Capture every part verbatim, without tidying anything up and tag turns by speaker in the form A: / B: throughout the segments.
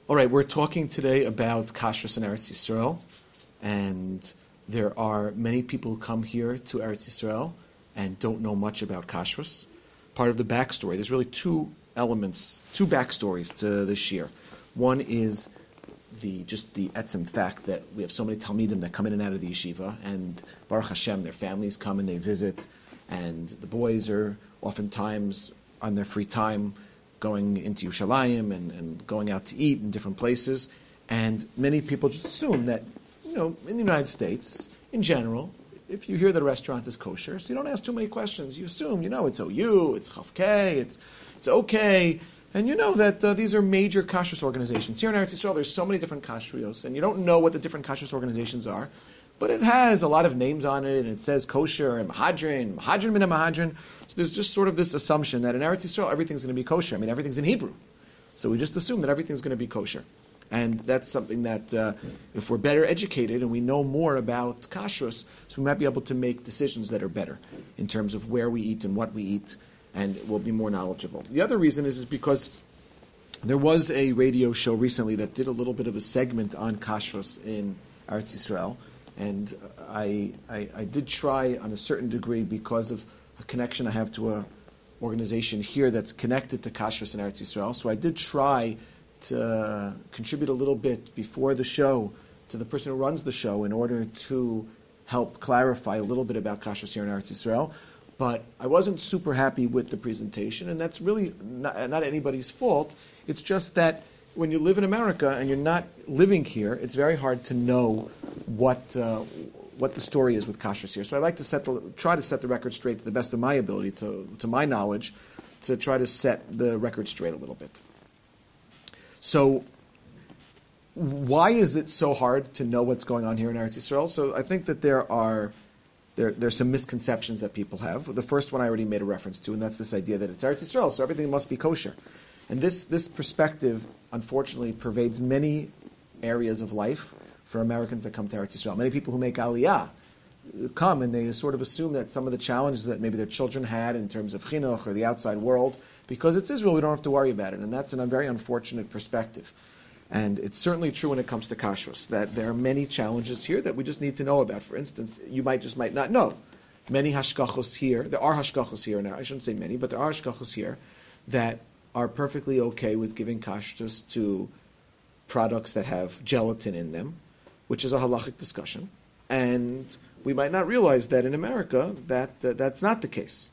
A: All right, we're talking today about Kashrus in Eretz Yisrael, and there are many people who come here to Eretz Yisrael and don't know much about Kashrus. Part of the backstory, there's really two elements, two backstories to this year. One is the just the etzem fact that we have so many Talmidim that come in and out of the yeshiva, and Baruch Hashem, their families come and they visit, and the boys are oftentimes on their free time going into Yerushalayim and, and going out to eat in different places. And many people just assume that, you know, in the United States, in general, if you hear that a restaurant is kosher, so you don't ask too many questions. You assume, you know, it's O U, it's Chavkei, it's it's okay, and you know that uh, these are major kashrus organizations. Here in Eretz Yisrael, there's so many different kashruyos, and you don't know what the different kashrus organizations are, but it has a lot of names on it, and it says kosher, and Mahadrin, Mahadrin min Mahadrin. So there's just sort of this assumption that in Eretz Yisrael, everything's going to be kosher. I mean, everything's in Hebrew. So we just assume that everything's going to be kosher. And that's something that, uh, if we're better educated and we know more about kashrus, so we might be able to make decisions that are better in terms of where we eat and what we eat, and we'll be more knowledgeable. The other reason is, is because there was a radio show recently that did a little bit of a segment on kashrus in Eretz Yisrael. And I, I, I did try on a certain degree, because of a connection I have to a organization here that's connected to Kashrus in Eretz Yisrael. So I did try to contribute a little bit before the show to the person who runs the show in order to help clarify a little bit about Kashrus here in Eretz Yisrael. But I wasn't super happy with the presentation, and that's really not, not anybody's fault. It's just that when you live in America and you're not living here, it's very hard to know what uh, what the story is with kashrus here. So I like to set the, try to set the record straight to the best of my ability, to to my knowledge, to try to set the record straight a little bit. So why is it so hard to know what's going on here in Eretz Yisrael? So I think that there are there there's some misconceptions that people have. The first one I already made a reference to, and that's this idea that it's Eretz Yisrael, so everything must be kosher. And this, this perspective, unfortunately, pervades many areas of life for Americans that come to Eretz Yisrael. Many people who make Aliyah come and they sort of assume that some of the challenges that maybe their children had in terms of chinuch or the outside world, because it's Israel, we don't have to worry about it. And that's a very unfortunate perspective. And it's certainly true when it comes to kashrus, that there are many challenges here that we just need to know about. For instance, you might just might not know. Many hashkachos here, there are hashkachos here now, I shouldn't say many, but there are hashkachos here that are perfectly okay with giving kashrus to products that have gelatin in them, which is a halachic discussion. And we might not realize that in America that, that that's not the case.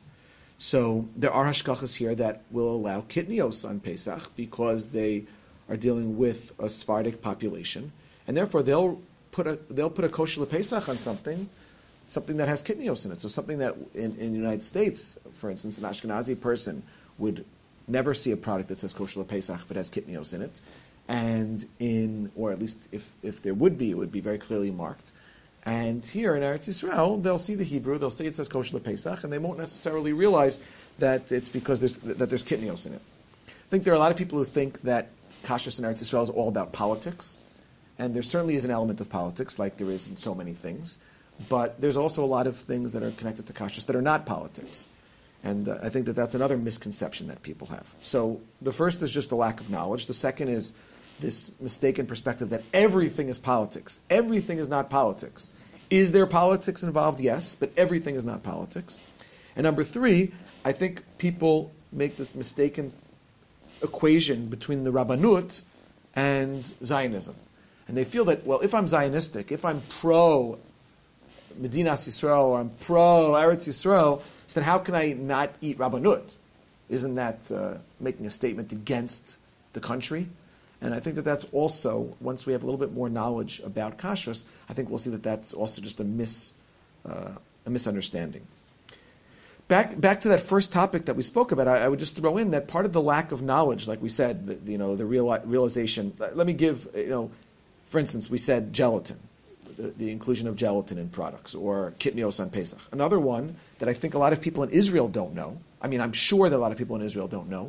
A: So there are hashkachas here that will allow kitnios on Pesach because they are dealing with a Sephardic population, and therefore they'll put a they'll put a kosher Pesach on something, something that has kitnios in it. So something that in, in the United States, for instance, an Ashkenazi person would never see a product that says kosher Pesach if it has kitnios in it, and in, or at least if, if there would be, it would be very clearly marked. And here in Eretz Yisrael, they'll see the Hebrew, they'll see it says kosher Pesach, and they won't necessarily realize that it's because there's that there's kitnios in it. I think there are a lot of people who think that kashrus in Eretz Yisrael is all about politics, and there certainly is an element of politics, like there is in so many things, but there's also a lot of things that are connected to kashrus that are not politics. And uh, I think that that's another misconception that people have. So the first is just the lack of knowledge. The second is this mistaken perspective that everything is politics. Everything is not politics. Is there politics involved? Yes, but everything is not politics. And number three, I think people make this mistaken equation between the Rabbanut and Zionism. And they feel that, well, if I'm Zionistic, if I'm pro Medinas Yisrael, or I'm pro Eretz Yisrael, so then how can I not eat Rabbanut? Isn't that uh, making a statement against the country? And I think that that's also, once we have a little bit more knowledge about kashrus, I think we'll see that that's also just a mis, uh, a misunderstanding. Back back to that first topic that we spoke about, I, I would just throw in that part of the lack of knowledge, like we said, the, you know, the real, realization. Let me give, you know, for instance, we said gelatin. The, the inclusion of gelatin in products, or kitnios on Pesach. Another one that I think a lot of people in Israel don't know, I mean, I'm sure that a lot of people in Israel don't know,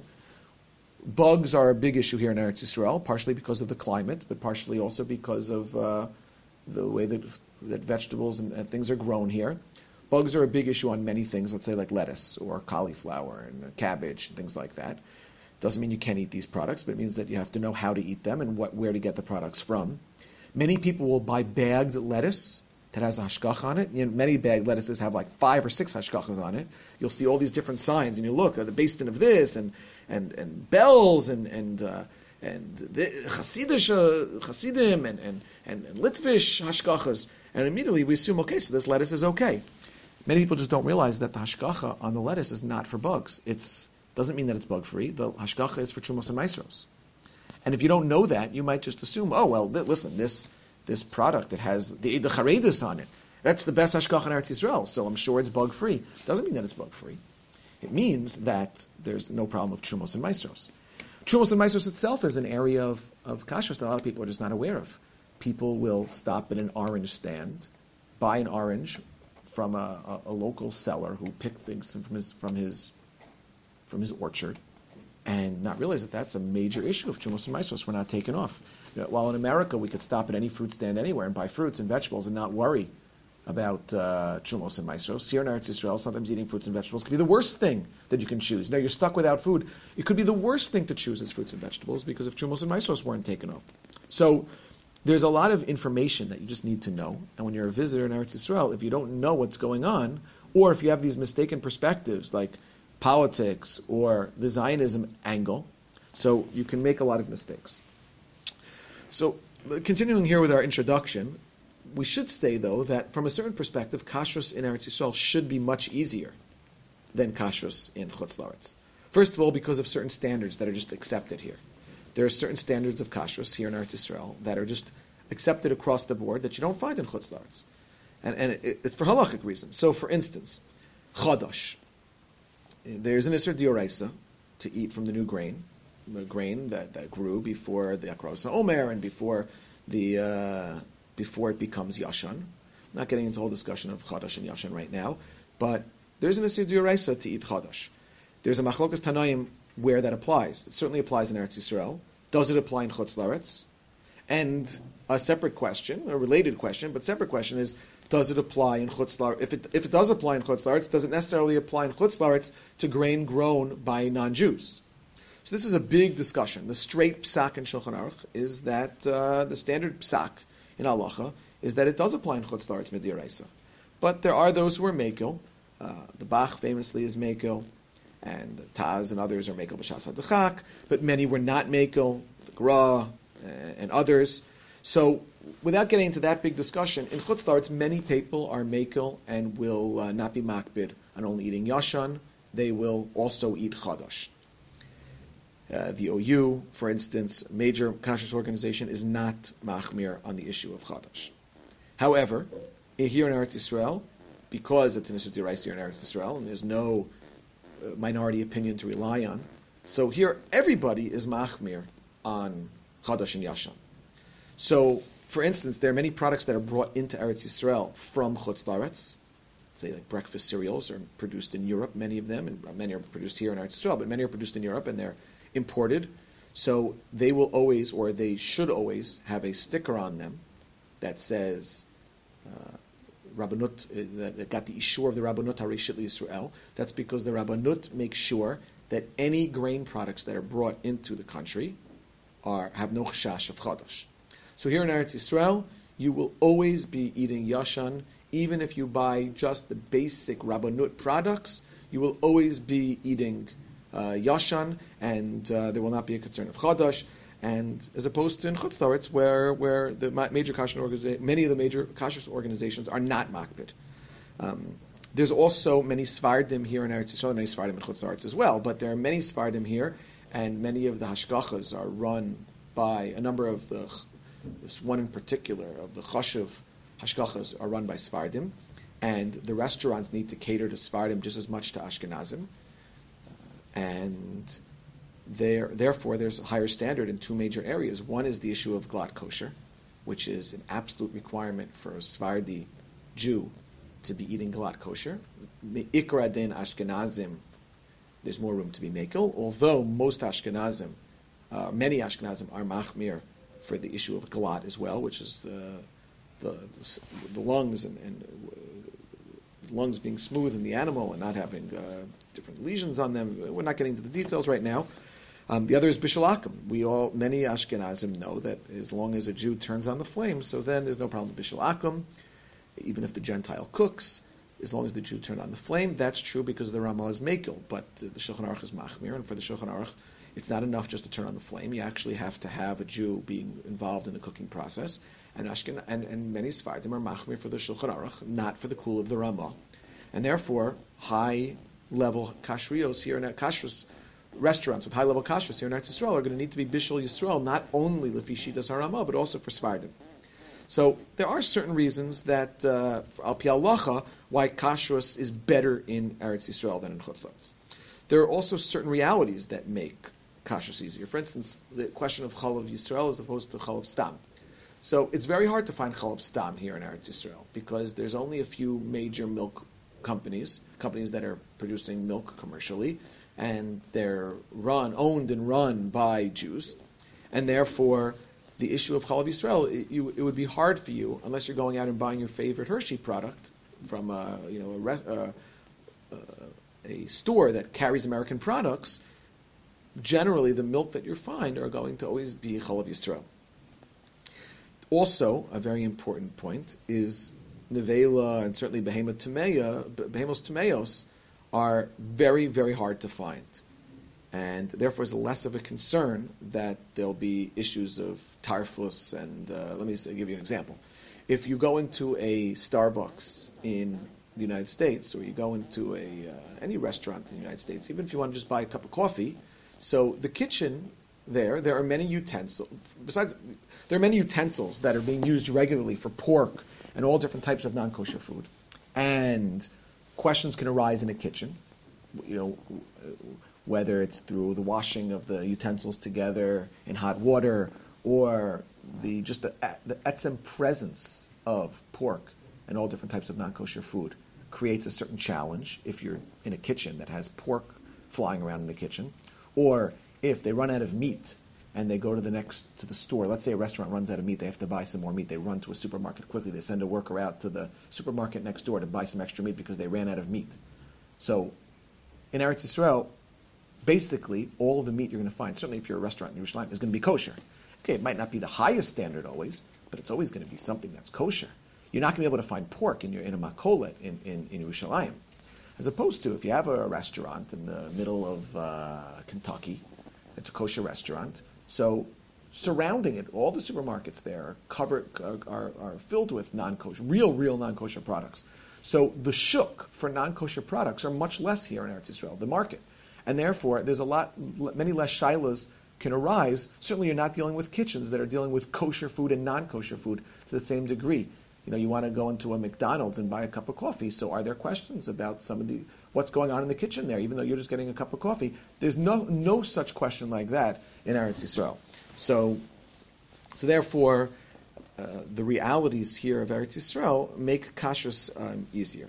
A: bugs are a big issue here in Eretz Yisrael, partially because of the climate, but partially also because of uh, the way that, that vegetables and, and things are grown here. Bugs are a big issue on many things, let's say like lettuce or cauliflower and cabbage and things like that. Doesn't mean you can't eat these products, but it means that you have to know how to eat them and what, where to get the products from. Many people will buy bagged lettuce that has a hashgacha on it. You know, many bagged lettuces have like five or six hashgachas on it. You'll see all these different signs, and you look at the bastin of this, and and and bells, and and uh, and the Hasidish, uh, Hasidim, and and and, and Litvish hashgachas, and immediately we assume, okay, so this lettuce is okay. Many people just don't realize that the hashgacha on the lettuce is not for bugs. It's doesn't mean that it's bug free. The hashgacha is for trumos and maasros. And if you don't know that, you might just assume, oh, well, th- listen, this this product that has the Eid Charedus on it, that's the best hashgacha in Eretz Yisrael, so I'm sure it's bug-free. Doesn't mean that it's bug-free. It means that there's no problem with trumos and maasros. Trumos and maasros itself is an area of, of kashrus that a lot of people are just not aware of. People will stop at an orange stand, buy an orange from a, a, a local seller who picked things from his from his from his orchard, and not realize that that's a major issue of trumos and maasros. We're not taken off. You know, while in America we could stop at any fruit stand anywhere and buy fruits and vegetables and not worry about uh, trumos and maasros. Here in Eretz Yisrael, sometimes eating fruits and vegetables could be the worst thing that you can choose. Now you're stuck without food. It could be the worst thing to choose as fruits and vegetables because if trumos and maasros weren't taken off. So there's a lot of information that you just need to know. And when you're a visitor in Eretz Yisrael, if you don't know what's going on, or if you have these mistaken perspectives like politics or the Zionism angle, so you can make a lot of mistakes. So continuing here with our introduction, we should say, though, that from a certain perspective, kashrus in Eretz Yisrael should be much easier than kashrus in Chutz La'aretz. First of all, because of certain standards that are just accepted here. There are certain standards of kashrus here in Eretz Yisrael that are just accepted across the board that you don't find in Chutz La'aretz. And, and it, it's for halachic reasons. So, for instance, chadash. There's an Isser D'Oraisa to eat from the new grain, the grain that, that grew before the Akros Omer and before the uh, before it becomes Yashan. I'm not getting into a whole discussion of Chadash and Yashan right now, but there's an Isser D'Oraisa to eat Chadash. There's a Machlokas Tanaim where that applies. It certainly applies in Eretz Yisrael. Does it apply in Chutz La'aretz? And a separate question, a related question, but separate question is, does it apply in Chutz La'aretz? If it, if it does apply in Chutz La'aretz, does it necessarily apply in Chutz La'aretz to grain grown by non-Jews? So this is a big discussion. The straight psak in Shulchan Aruch is that uh, the standard psak in halacha is that it does apply in Chutz La'aretz midiraisa. But there are those who are mekel. Uh, the Bach famously is mekel, and the Taz and others are mekel b'shas hadachak, but many were not mekel, the Gra uh, and others. So, without getting into that big discussion, in Chutz La'aretz, many people are mekel and will uh, not be makbid on only eating yashan. They will also eat chadash. Uh, the O U, for instance, a major kashrus organization, is not machmir on the issue of chadash. However, here in Eretz Yisrael, because it's an issue d'oraisa here in Eretz Yisrael, and there's no uh, minority opinion to rely on, so here everybody is machmir on chadash and yashan. So, for instance, there are many products that are brought into Eretz Yisrael from Chutz La'aretz. Say like breakfast cereals are produced in Europe, many of them, and many are produced here in Eretz Yisrael, but many are produced in Europe and they're imported. So they will always, or they should always, have a sticker on them that says uh, Rabbanut, uh, that got the ishur of the Rabbanut Harishit Yisrael. That's because the Rabbanut makes sure that any grain products that are brought into the country are have no chashash of chadash. So here in Eretz Yisrael, you will always be eating yashan, even if you buy just the basic Rabbanut products. You will always be eating uh, yashan, and uh, there will not be a concern of chadash. And as opposed to in Chutz La'aretz, where where the major kashrus organiza- many of the major kashrus organizations are not makbid. Um, there's also many Sfardim here in Eretz Yisrael, many Sfardim in Chutz La'aretz as well, but there are many Sfardim here, and many of the hashgachas are run by a number of the, this one in particular, of the chashuv hashgachas are run by Sfardim, and the restaurants need to cater to Sfardim just as much to Ashkenazim, uh, and there, therefore there's a higher standard in two major areas. One is the issue of glatt kosher, which is an absolute requirement for a Sfardi Jew to be eating glatt kosher. Ikra din Ashkenazim, there's more room to be mekel, although most Ashkenazim, uh, many Ashkenazim are machmir for the issue of glatt as well, which is the the, the lungs and, and uh, lungs being smooth in the animal and not having uh, different lesions on them. We're not getting into the details right now. Um, the other is Bishul Akum. We all, many Ashkenazim know that as long as a Jew turns on the flame, so then there's no problem with Bishul Akum, even if the Gentile cooks, as long as the Jew turned on the flame. That's true because the Ramah is Mekel, but uh, the Shulchan Aruch is Machmir, and for the Shulchan Aruch, it's not enough just to turn on the flame. You actually have to have a Jew being involved in the cooking process. And Ashken and, and many Sfardim are Machmir for the Shulchan Aruch, not for the Kul of the Ramah. And therefore, high-level kashriyos here in kashrus restaurants with high-level kashrus here in Eretz Yisrael are going to need to be Bishul Yisrael, not only Lefi Shitas HaRamah, but also for Sfardim. So there are certain reasons that, uh, Al Pi Halacha, why kashrus is better in Eretz Yisrael than in Chutz La'aretz. There are also certain realities that make kashrus easier. For instance, the question of Chalav Yisrael as opposed to Chalav Stam. So it's very hard to find Chalav Stam here in Eretz Yisrael because there's only a few major milk companies, companies that are producing milk commercially, and they're run, owned and run by Jews, and therefore the issue of Chalav Yisrael, it, you, it would be hard for you unless you're going out and buying your favorite Hershey product from a, you know, a, res, uh, uh, a store that carries American products. Generally, the milk that you find are going to always be Chalav Yisrael. Also, a very important point is Nevela and certainly Behema Tameya, Behemos Tameos are very, very hard to find. And therefore, it's less of a concern that there'll be issues of tarfus. And uh, let me say, give you an example. If you go into a Starbucks in the United States, or you go into a uh, any restaurant in the United States, even if you want to just buy a cup of coffee, so the kitchen there, there are many utensils. Besides, there are many utensils that are being used regularly for pork and all different types of non-kosher food. And questions can arise in a kitchen, you know, whether it's through the washing of the utensils together in hot water, or the just the, the etzem presence of pork and all different types of non-kosher food creates a certain challenge if you're in a kitchen that has pork flying around in the kitchen, or if they run out of meat and they go to the next to the store. Let's say a restaurant runs out of meat, they have to buy some more meat. They run to a supermarket quickly. They send a worker out to the supermarket next door to buy some extra meat because they ran out of meat. So in Eretz Yisrael, basically all of the meat you're going to find, certainly if you're a restaurant in Yerushalayim, is going to be kosher. Okay, it might not be the highest standard always, but it's always going to be something that's kosher. You're not going to be able to find pork in your in a makolet in, in, in Yerushalayim. As opposed to if you have a restaurant in the middle of uh, Kentucky, it's a kosher restaurant. So surrounding it, all the supermarkets there are covered are, are, are filled with non-kosher, real, real non-kosher products. So the shuk for non-kosher products are much less here in Eretz Yisrael, the market, and therefore there's a lot, many less shilas can arise. Certainly, you're not dealing with kitchens that are dealing with kosher food and non-kosher food to the same degree. You know, you want to go into a McDonald's and buy a cup of coffee. So, are there questions about some of the what's going on in the kitchen there, even though you're just getting a cup of coffee? There's no no such question like that in Eretz Yisrael. So, so therefore, uh, the realities here of Eretz Yisrael make kashrus um, easier.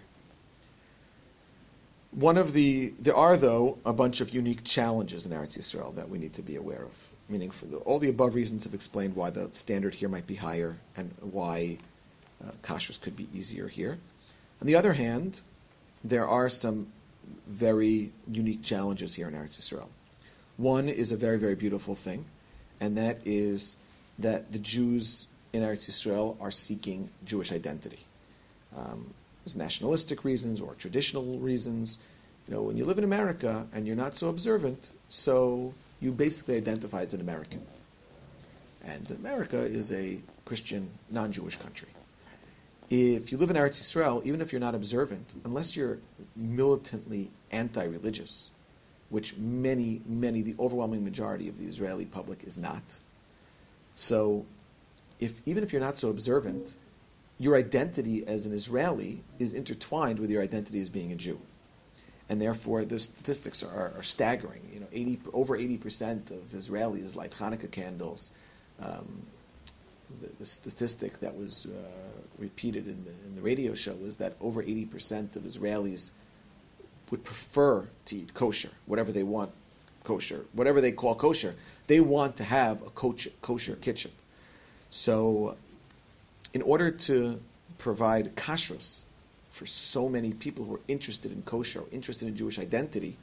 A: One of the there are though a bunch of unique challenges in Eretz Yisrael that we need to be aware of. Meaning, for the, all the above reasons have explained why the standard here might be higher and why uh, kashrus could be easier here. On the other hand, there are some very unique challenges here in Eretz Yisrael. One is a very, very beautiful thing, and that is that the Jews in Eretz Yisrael are seeking Jewish identity. Um, there's nationalistic reasons or traditional reasons. You know, when you live in America and you're not so observant, so you basically identify as an American. And America is a Christian, non-Jewish country. If you live in Eretz Yisrael, even if you're not observant, unless you're militantly anti-religious, which many, many, the overwhelming majority of the Israeli public is not. So, if even if you're not so observant, your identity as an Israeli is intertwined with your identity as being a Jew. And therefore, the statistics are, are staggering. You know, eighty, over eighty percent of Israelis light Hanukkah candles. Um, the, the statistic that was uh, repeated in the, in the radio show was that over eighty percent of Israelis would prefer to eat kosher, whatever they want kosher, whatever they call kosher. They want to have a kosher, kosher kitchen. So, in order to provide kashrus for so many people who are interested in kosher, interested in Jewish identity,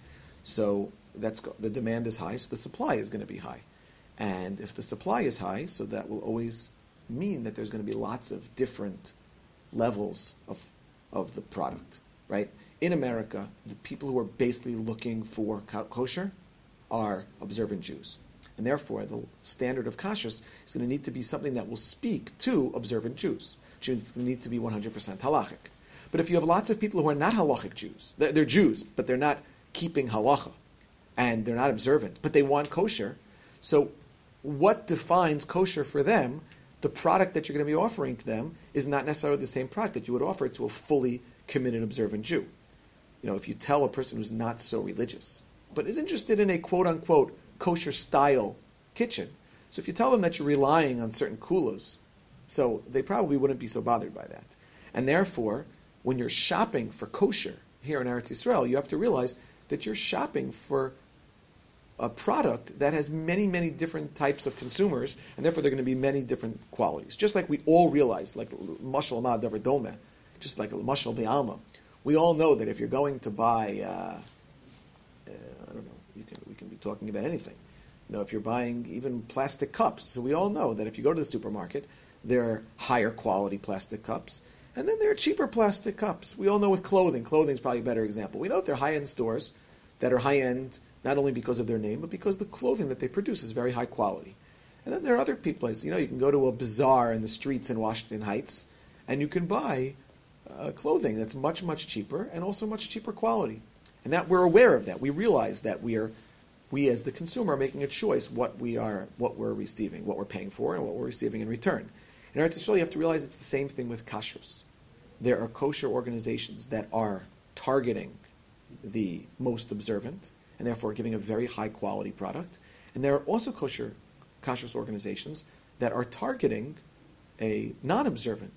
A: So that's go- the demand is high, so the supply is going to be high. And if the supply is high, so that will always mean that there's going to be lots of different levels of of the product, right? In America, the people who are basically looking for ko- kosher are observant Jews. And therefore, the standard of kashrus is going to need to be something that will speak to observant Jews. Which means it's going to need to be one hundred percent halachic. But if you have lots of people who are not halachic Jews, they're, they're Jews, but they're not keeping halacha, and they're not observant, but they want kosher, so what defines kosher for them, the product that you're going to be offering to them, is not necessarily the same product that you would offer to a fully committed observant Jew. You know, if you tell a person who's not so religious, but is interested in a quote-unquote kosher style kitchen, so if you tell them that you're relying on certain kulas, so they probably wouldn't be so bothered by that. And therefore, when you're shopping for kosher here in Eretz Yisrael, you have to realize that you're shopping for a product that has many, many different types of consumers, and therefore there are going to be many different qualities. Just like we all realize, like mashal ma davar doma, just like mashal bi'alma, we all know that if you're going to buy, uh, uh, I don't know, you can, we can be talking about anything. You know, if you're buying even plastic cups, so we all know that if you go to the supermarket, there are higher quality plastic cups, and then there are cheaper plastic cups. We all know with clothing, clothing is probably a better example. We know that there are high-end stores that are high-end not only because of their name, but because the clothing that they produce is very high quality. And then there are other places. You know, you can go to a bazaar in the streets in Washington Heights, and you can buy uh, clothing that's much, much cheaper and also much cheaper quality. And that we're aware of that. We realize that we are, we as the consumer are making a choice what we are, what we're receiving, what we're paying for, and what we're receiving in return. In Eretz Yisrael, you have to realize it's the same thing with kashrus. There are kosher organizations that are targeting the most observant, and therefore giving a very high quality product. And there are also kosher kashrus organizations that are targeting a non-observant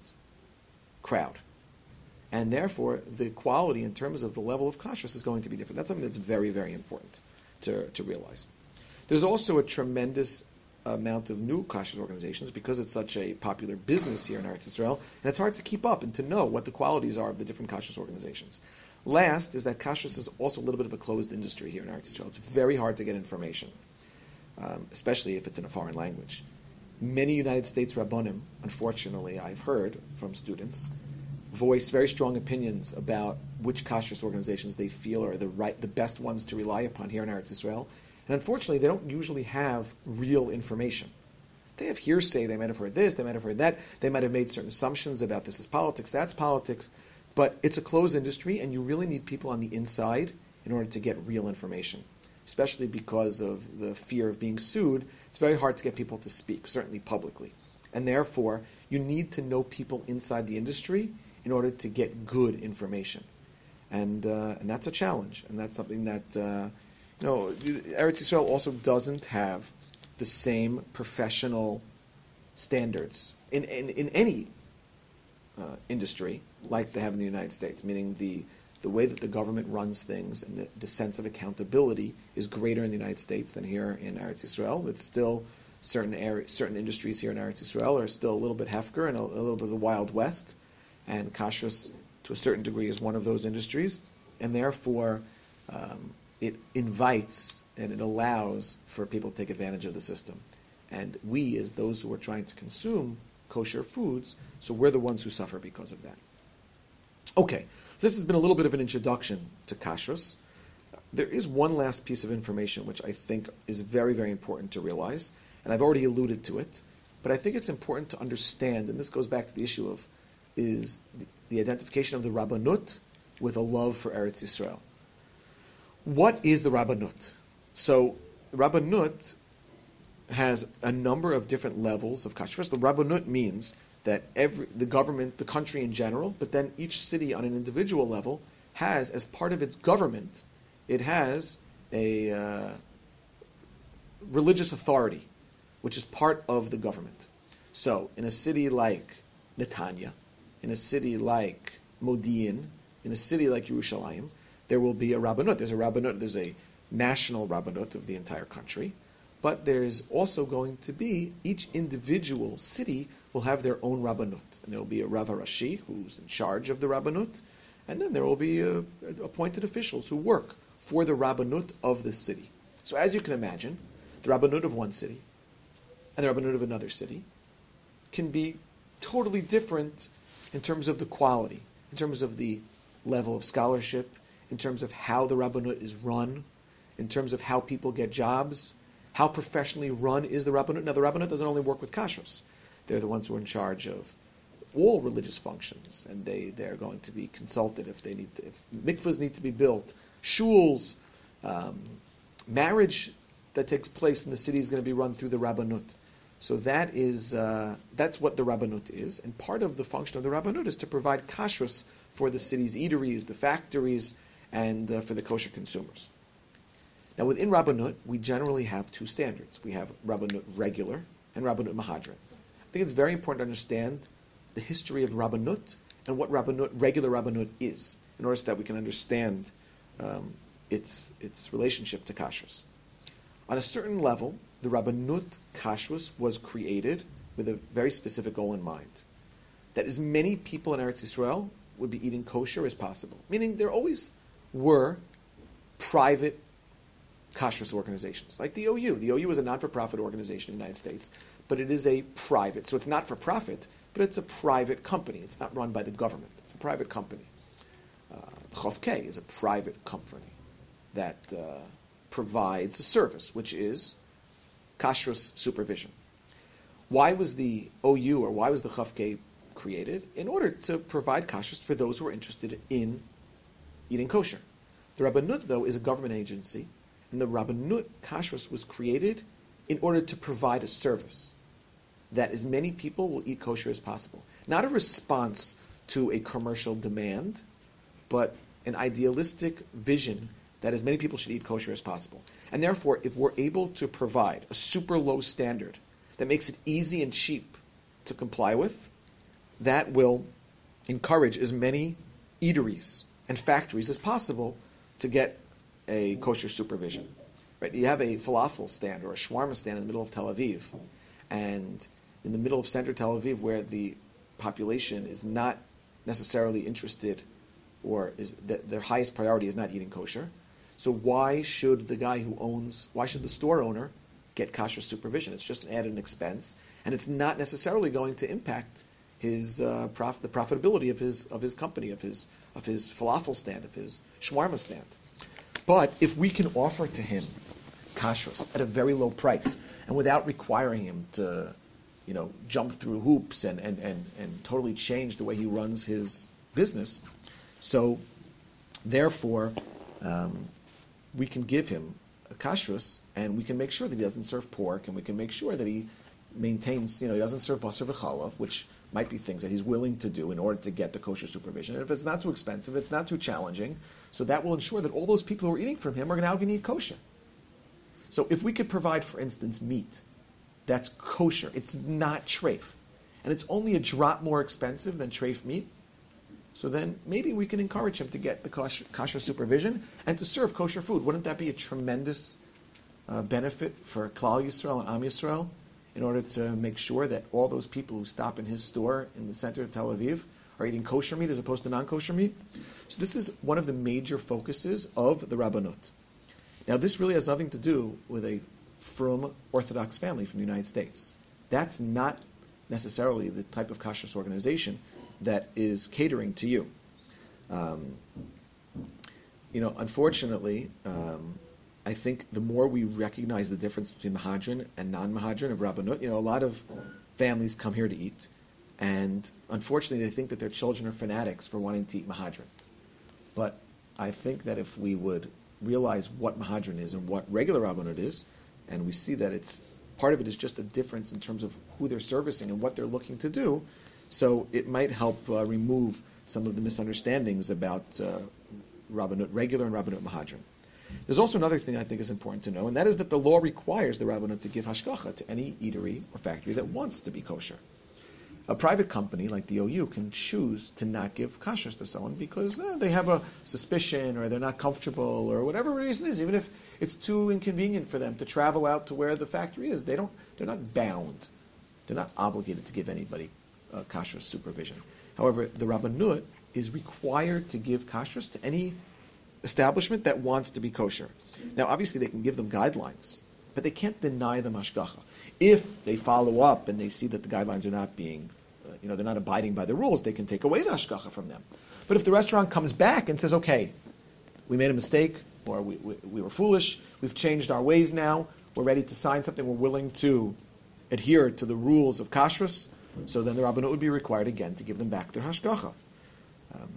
A: crowd. And therefore the quality in terms of the level of kashrus is going to be different. That's something that's very, very important to, to realize. There's also a tremendous amount of new kashrus organizations because it's such a popular business here in Eretz Yisrael, and it's hard to keep up and to know what the qualities are of the different kashrus organizations. Last is that kashrus is also a little bit of a closed industry here in Eretz Yisrael. It's very hard to get information, um, especially if it's in a foreign language. Many United States Rabbonim, unfortunately, I've heard from students, voice very strong opinions about which kashrus organizations they feel are the right, the best ones to rely upon here in Eretz Yisrael. And unfortunately, they don't usually have real information. They have hearsay. They might have heard this. They might have heard that. They might have made certain assumptions about this is politics, that's politics. But it's a closed industry, and you really need people on the inside in order to get real information, especially because of the fear of being sued. It's very hard to get people to speak, certainly publicly. And therefore, you need to know people inside the industry in order to get good information. And uh, and that's a challenge, and that's something that, uh, you know, Eretz Yisrael also doesn't have the same professional standards in, in, in any Uh, industry like they have in the United States, meaning the the way that the government runs things and the, the sense of accountability is greater in the United States than here in Eretz Yisrael. It's still certain area, certain industries here in Eretz Yisrael are still a little bit hefker and a, a little bit of the Wild West, and kashrus to a certain degree is one of those industries, and therefore um, it invites and it allows for people to take advantage of the system. And we, as those who are trying to consume kosher foods, so we're the ones who suffer because of that. Okay, so this has been a little bit of an introduction to kashrus. There is one last piece of information which I think is very, very important to realize, and I've already alluded to it, but I think it's important to understand, and this goes back to the issue of, is the, the identification of the Rabbanut with a love for Eretz Yisrael. What is the Rabbanut? So, Rabbanut has a number of different levels of kashrus. First, the Rabbanut means that every the government, the country in general, but then each city on an individual level has, as part of its government, it has a uh, religious authority, which is part of the government. So, in a city like Netanya, in a city like Modi'in, in a city like Yerushalayim, there will be a Rabbanut. There's a Rabbanut, there's a national Rabbanut of the entire country. But there's also going to be, each individual city will have their own Rabbanut. And there will be a Rav Rashi who's in charge of the Rabbanut, and then there will be uh, appointed officials who work for the Rabbanut of the city. So as you can imagine, the Rabbanut of one city and the Rabbanut of another city can be totally different in terms of the quality, in terms of the level of scholarship, in terms of how the Rabbanut is run, in terms of how people get jobs, how professionally run is the Rabbanut. Now the Rabbanut doesn't only work with kashrus. They're the ones who are in charge of all religious functions, and they, they're going to be consulted if they need to, if mikvahs need to be built, shuls, um, marriage that takes place in the city is going to be run through the Rabbanut. So that is uh, that's what the Rabbanut is, and part of the function of the Rabbanut is to provide kashrus for the city's eateries, the factories, and uh, for the kosher consumers. Now within Rabbanut, we generally have two standards. We have Rabbanut regular and Rabbanut Mahadran. I think it's very important to understand the history of Rabbanut and what Rabbanut, regular Rabbanut is, in order so that we can understand um, its its relationship to kashrus. On a certain level, the Rabbanut kashrus was created with a very specific goal in mind, that as many people in Eretz Yisrael would be eating kosher as possible. Meaning there always were private kashrus organizations, like the O U. The O U is a non-for-profit organization in the United States, but it is a private, so it's not for profit, but it's a private company. It's not run by the government. It's a private company. Uh, the Chof K is a private company that uh, provides a service, which is kashrus supervision. Why was the O U, or why was the Chof K created? In order to provide kashrus for those who are interested in eating kosher. The Rabbanut, though, is a government agency, and the Rabbanut kashrus was created in order to provide a service that as many people will eat kosher as possible. Not a response to a commercial demand, but an idealistic vision that as many people should eat kosher as possible. And therefore, if we're able to provide a super low standard that makes it easy and cheap to comply with, that will encourage as many eateries and factories as possible to get a kosher supervision. Right? You have a falafel stand or a shawarma stand in the middle of Tel Aviv, and in the middle of center Tel Aviv, where the population is not necessarily interested, or is that their highest priority is not eating kosher. So why should the guy who owns, why should the store owner get kosher supervision? It's just an added expense, and it's not necessarily going to impact his uh, prof, the profitability of his of his company, of his of his falafel stand, of his shawarma stand. But if we can offer to him kashrus at a very low price, and without requiring him to, you know, jump through hoops and, and, and, and totally change the way he runs his business, so therefore um, we can give him a kashrus, and we can make sure that he doesn't serve pork, and we can make sure that he maintains, you know, he doesn't serve basar v'chalav, which might be things that he's willing to do in order to get the kosher supervision. And if it's not too expensive, it's not too challenging, so that will ensure that all those people who are eating from him are now going to eat kosher. So if we could provide, for instance, meat that's kosher, it's not treif, and it's only a drop more expensive than treif meat, so then maybe we can encourage him to get the kosher, kosher supervision and to serve kosher food. Wouldn't that be a tremendous uh, benefit for Klal Yisrael and Am Yisrael, in order to make sure that all those people who stop in his store in the center of Tel Aviv are eating kosher meat as opposed to non-kosher meat? So this is one of the major focuses of the Rabbanut. Now this really has nothing to do with a frum Orthodox family from the United States. That's not necessarily the type of kashrus organization that is catering to you. Um, you know, unfortunately, um, I think the more we recognize the difference between Mahadran and non-Mahadran of Rabbanut, you know, a lot of families come here to eat, and unfortunately they think that their children are fanatics for wanting to eat Mahadran. But I think that if we would realize what Mahadran is and what regular Rabbanut is, and we see that it's part of it is just a difference in terms of who they're servicing and what they're looking to do, so it might help uh, remove some of the misunderstandings about uh, Rabbanut regular and Rabbanut Mahadran. There's also another thing I think is important to know, and that is that the law requires the Rabbanut to give hashgacha to any eatery or factory that wants to be kosher. A private company like the O U can choose to not give kashrus to someone because eh, they have a suspicion, or they're not comfortable, or whatever reason is, even if it's too inconvenient for them to travel out to where the factory is. They don't, they're not bound. They're not obligated to give anybody uh, kashrus supervision. However, the Rabbanut is required to give kashrus to any establishment that wants to be kosher. Now, obviously, they can give them guidelines, but they can't deny them hashgacha. If they follow up and they see that the guidelines are not being, uh, you know, they're not abiding by the rules, they can take away the hashgacha from them. But if the restaurant comes back and says, okay, we made a mistake, or we, we, we were foolish, we've changed our ways now, we're ready to sign something, we're willing to adhere to the rules of kashrus, so then the Rabbanut would be required again to give them back their hashgacha. Um,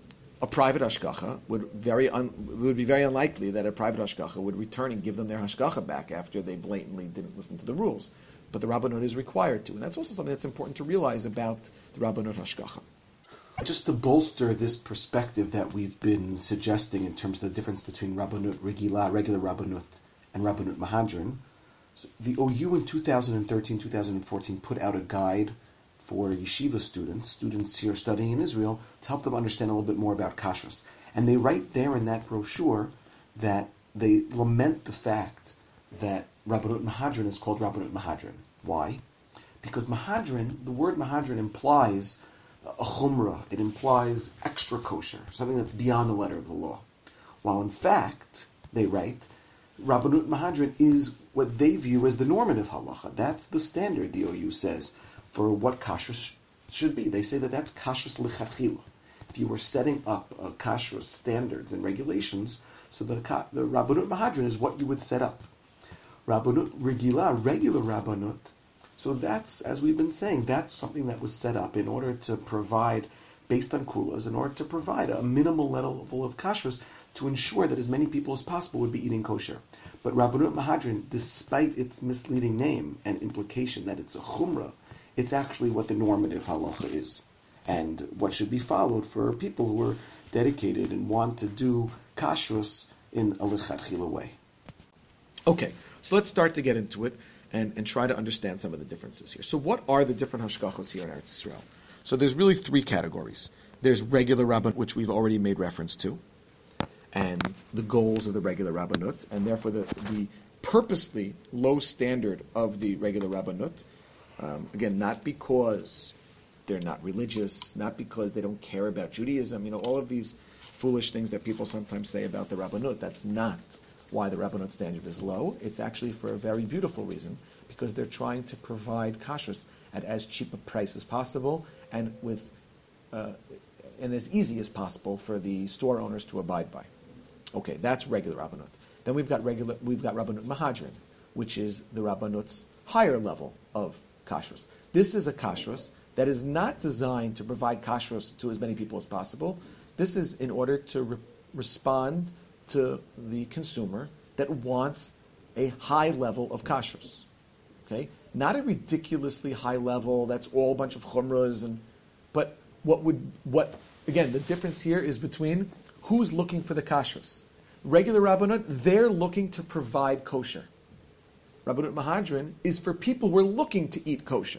A: a private hashgacha would very un, would be very unlikely that a private hashgacha would return and give them their hashgacha back after they blatantly didn't listen to the rules. But the Rabbanut is required to, and that's also something that's important to realize about the Rabbanut hashgacha.
B: Just to bolster this perspective that we've been suggesting in terms of the difference between Rabbanut Regila, regular Rabbanut, and Rabbanut Mahadran, so the O U in two thousand thirteen, two thousand fourteen put out a guide for yeshiva students, students here studying in Israel, to help them understand a little bit more about kashrus. And they write there in that brochure that they lament the fact that Rabbanut Mahadran is called Rabbanut Mahadran. Why? Because Mahadran, the word Mahadran implies a chumrah, it implies extra kosher, something that's beyond the letter of the law. While in fact, they write, Rabbanut Mahadran is what they view as the normative halacha. That's the standard, the O U says, for what kashrus should be. They say that that's kashrus lichatchila. If you were setting up a kashrus standards and regulations, so the, the Rabbanut Mahadran is what you would set up. Rabbanut Regila, regular Rabbanut, so that's, as we've been saying, that's something that was set up in order to provide, based on kulas, in order to provide a minimal level of kashrus to ensure that as many people as possible would be eating kosher. But Rabbanut Mahadran, despite its misleading name and implication that it's a chumrah, it's actually what the normative halacha is, and what should be followed for people who are dedicated and want to do kashrus in a lichatchila way.
A: Okay, so let's start to get into it and, and try to understand some of the differences here. So what are the different hashgachos here in Eretz Yisrael? So there's really three categories. There's regular rabbanut, which we've already made reference to, and the goals of the regular rabbanut, and therefore the, the purposely low standard of the regular rabbanut. Um, again, not because they're not religious, not because they don't care about Judaism, you know, all of these foolish things that people sometimes say about the rabbanut. That's not why the rabbanut standard is low. It's actually for a very beautiful reason, because they're trying to provide kashrus at as cheap a price as possible and with uh, and as easy as possible for the store owners to abide by. Okay, that's regular rabbanut. Then we've got regular, we've got Rabbanut Mahadran, which is the rabbanut's higher level of kashrus. This is a kashrus that is not designed to provide kashrus to as many people as possible. This is in order to re- respond to the consumer that wants a high level of kashrus. Okay, not a ridiculously high level that's all a bunch of chumras, and but what would what again the difference here is between who's looking for the kashrus. Regular rabbanut, they're looking to provide kosher. Rabbanut Mahadran is for people who are looking to eat kosher.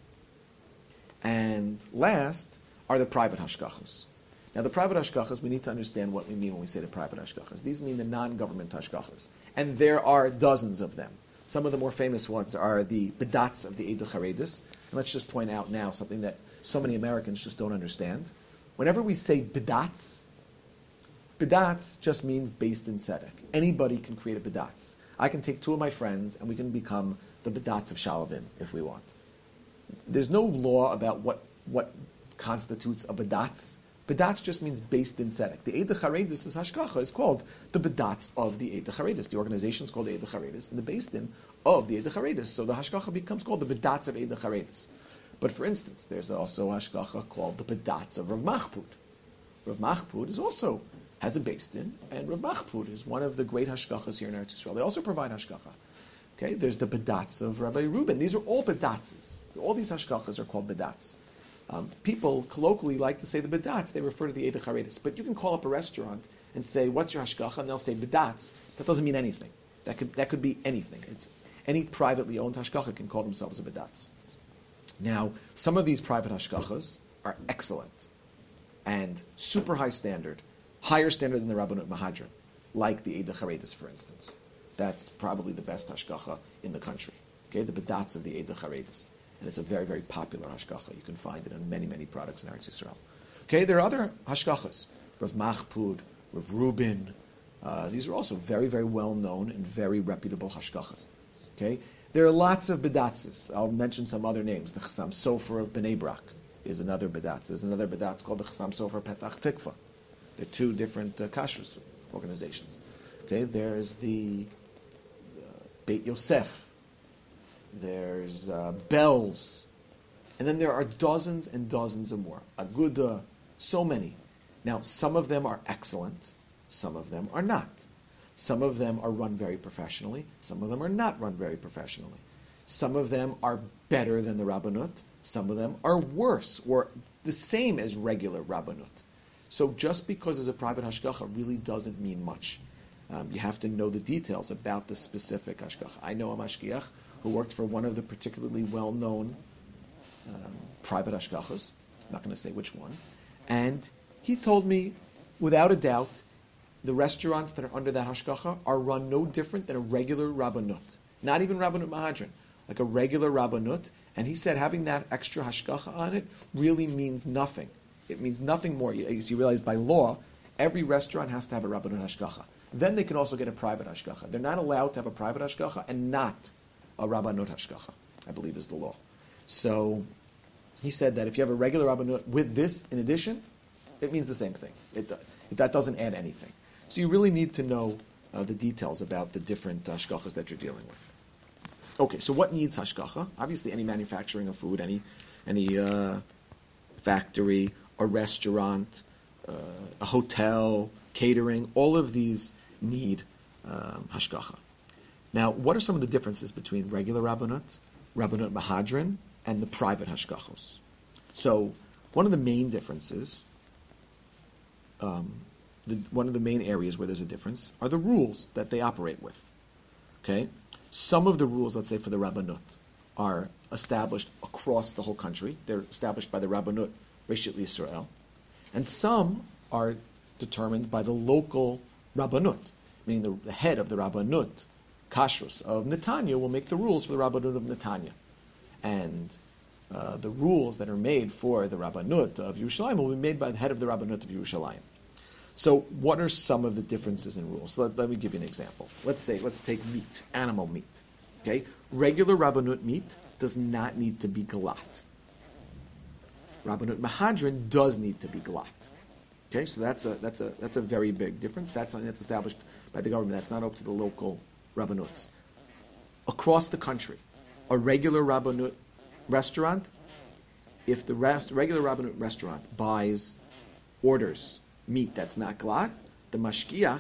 A: And last are the private hashgachos. Now, the private hashgachos, we need to understand what we mean when we say the private hashgachos. These mean the non-government hashgachos. And there are dozens of them. Some of the more famous ones are the bedats of the Eidei Charedus. And let's just point out now something that so many Americans just don't understand. Whenever we say bedats, bedats just means based in tzedek. Anybody can create a bedats. I can take two of my friends and we can become the bedats of Shalavim if we want. There's no law about what, what constitutes a bedats. Bedats just means based in tzedek. The Eidei Charedus is hashgacha. It's called the bedats of the Eidei Charedus. The organization is called the Eidei Charedus, and the based in of the Eidei Charedus. So the hashgacha becomes called the bedats of Eidei Charedus. But for instance, there's also hashgacha called the bedats of Rav Machpud. Rav Machpud is also has a based in, and Rav Machpud is one of the great hashgachas here in Eretz Yisrael. They also provide hashgacha. Okay, there's the bedats of Rabbi Reuben. These are all bedatses. All these hashgachas are called bedats. Um, people colloquially like to say the bedats. They refer to the Eidei Charedus. But you can call up a restaurant and say, "What's your hashgacha?" and they'll say bedats. That doesn't mean anything. That could that could be anything. It's any privately owned hashgacha can call themselves a bedats. Now, some of these private hashgachas are excellent and super high standard, higher standard than the Rabbanut Mahadran, like the Eidei Charedus, for instance. That's probably the best hashgacha in the country. Okay, the bedats of the Eidei Charedus. And it's a very, very popular hashgacha. You can find it in many, many products in Eretz Yisrael. Okay, there are other hashgachas. Rav Machpud, Rav Reuben, Uh, these are also very, very well-known and very reputable hashgachas. Okay? There are lots of bedatzes. I'll mention some other names. The Chassam Sofer of Bnei Brak is another bedatz. There's another bedatz called the Chassam Sofer Petach Tikva. They're two different uh, kashrus organizations. Okay? There's the uh, Beit Yosef. There's uh, Bells. And then there are dozens and dozens of more. Aguda, so many. Now, some of them are excellent. Some of them are not. Some of them are run very professionally. Some of them are not run very professionally. Some of them are better than the Rabbanut. Some of them are worse or the same as regular Rabbanut. So just because it's a private hashgacha really doesn't mean much. Um, you have to know the details about the specific hashgacha. I know a mashgiach who worked for one of the particularly well-known um, private hashgachas. I'm not going to say which one. And he told me, without a doubt, the restaurants that are under that hashgacha are run no different than a regular rabbanut. Not even Rabbanut Mahadran, like a regular rabbanut. And he said having that extra hashgacha on it really means nothing. It means nothing more. As you realize, by law, every restaurant has to have a rabbanut hashgacha. Then they can also get a private hashgacha. They're not allowed to have a private hashgacha and not a rabbanut hashgacha, I believe is the law. So he said that if you have a regular rabbanut with this in addition, it means the same thing. It, it, that doesn't add anything. So you really need to know uh, the details about the different hashgachas that you're dealing with. Okay, so what needs hashgacha? Obviously, any manufacturing of food, any any uh, factory, a restaurant, uh, a hotel, catering, all of these need um, hashgacha. Now, what are some of the differences between regular rabbanut, rabbanut mahadran, and the private hashgachos? So, one of the main differences, um, the, one of the main areas where there's a difference are the rules that they operate with. Okay, some of the rules, let's say for the rabbanut, are established across the whole country. They're established by the rabbanut Reshit Yisrael, and some are determined by the local rabbanut, meaning the, the head of the rabbanut kashrus of Netanya will make the rules for the rabbanut of Netanya, and uh, the rules that are made for the rabbanut of Yerushalayim will be made by the head of the rabbanut of Yerushalayim. So what are some of the differences in rules? So let, let me give you an example. Let's say, let's take meat, animal meat. Okay, regular rabbanut meat does not need to be galat. Rabbanut mahadran does need to be galat. Okay, so that's a that's a that's a very big difference. That's something that's established by the government. That's not up to the local rabbanuts. Across the country, a regular rabbanut restaurant, if the rest, regular rabbanut restaurant buys, orders meat that's not glat, the mashgiach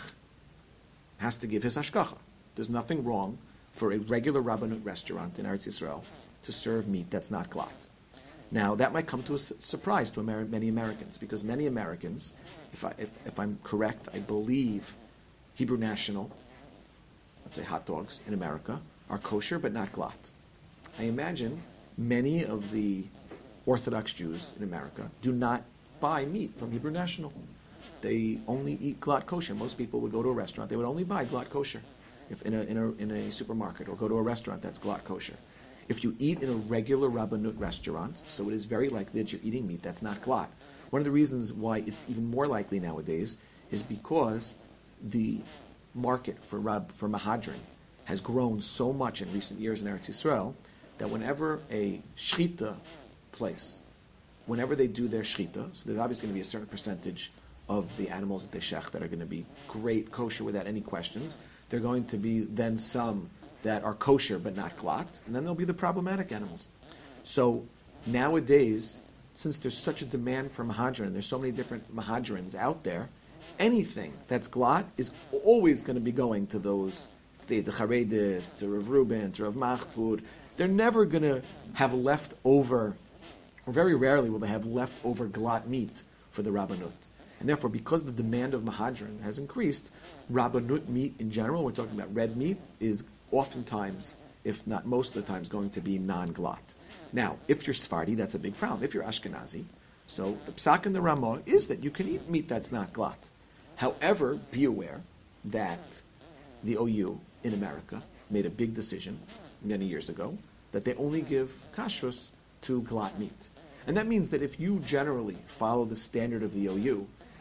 A: has to give his hashgacha. There's nothing wrong for a regular rabbanut restaurant in Eretz Yisrael to serve meat that's not glat. Now, that might come to a su- surprise to Amer- many Americans, because many Americans, if, I, if, if I'm correct, I believe Hebrew National, let's say hot dogs in America, are kosher but not glat. I imagine many of the Orthodox Jews in America do not buy meat from Hebrew National. They only eat glat kosher. Most people would go to a restaurant, they would only buy glat kosher if in a, in a, in a supermarket, or go to a restaurant that's glat kosher. If you eat in a regular rabbanut restaurant, so it is very likely that you're eating meat that's not glat. One of the reasons why it's even more likely nowadays is because the market for rab, for mahadran has grown so much in recent years in Eretz Yisrael that whenever a shchita place, whenever they do their shchita, so there's obviously going to be a certain percentage of the animals that they shech that are going to be great kosher without any questions. There are going to be then some that are kosher but not glat, and then there'll be the problematic animals. So nowadays, since there's such a demand for mahadran, there's so many different mahadrins out there, anything that's glat is always going to be going to those, the, the Charedis, to Rav Reuben, to Rav Mahpud. They're never going to have left over, or very rarely will they have left over glat meat for the rabbanut. And therefore, because the demand of mahadran has increased, rabbanut meat in general, we're talking about red meat, is oftentimes, if not most of the times, going to be non-glat. Now, if you're Sephardi, that's a big problem. If you're Ashkenazi, so the psak and the Ramah is that you can eat meat that's not glat. However, be aware that the O U in America made a big decision many years ago that they only give kashrus to glat meat. And that means that if you generally follow the standard of the O U, and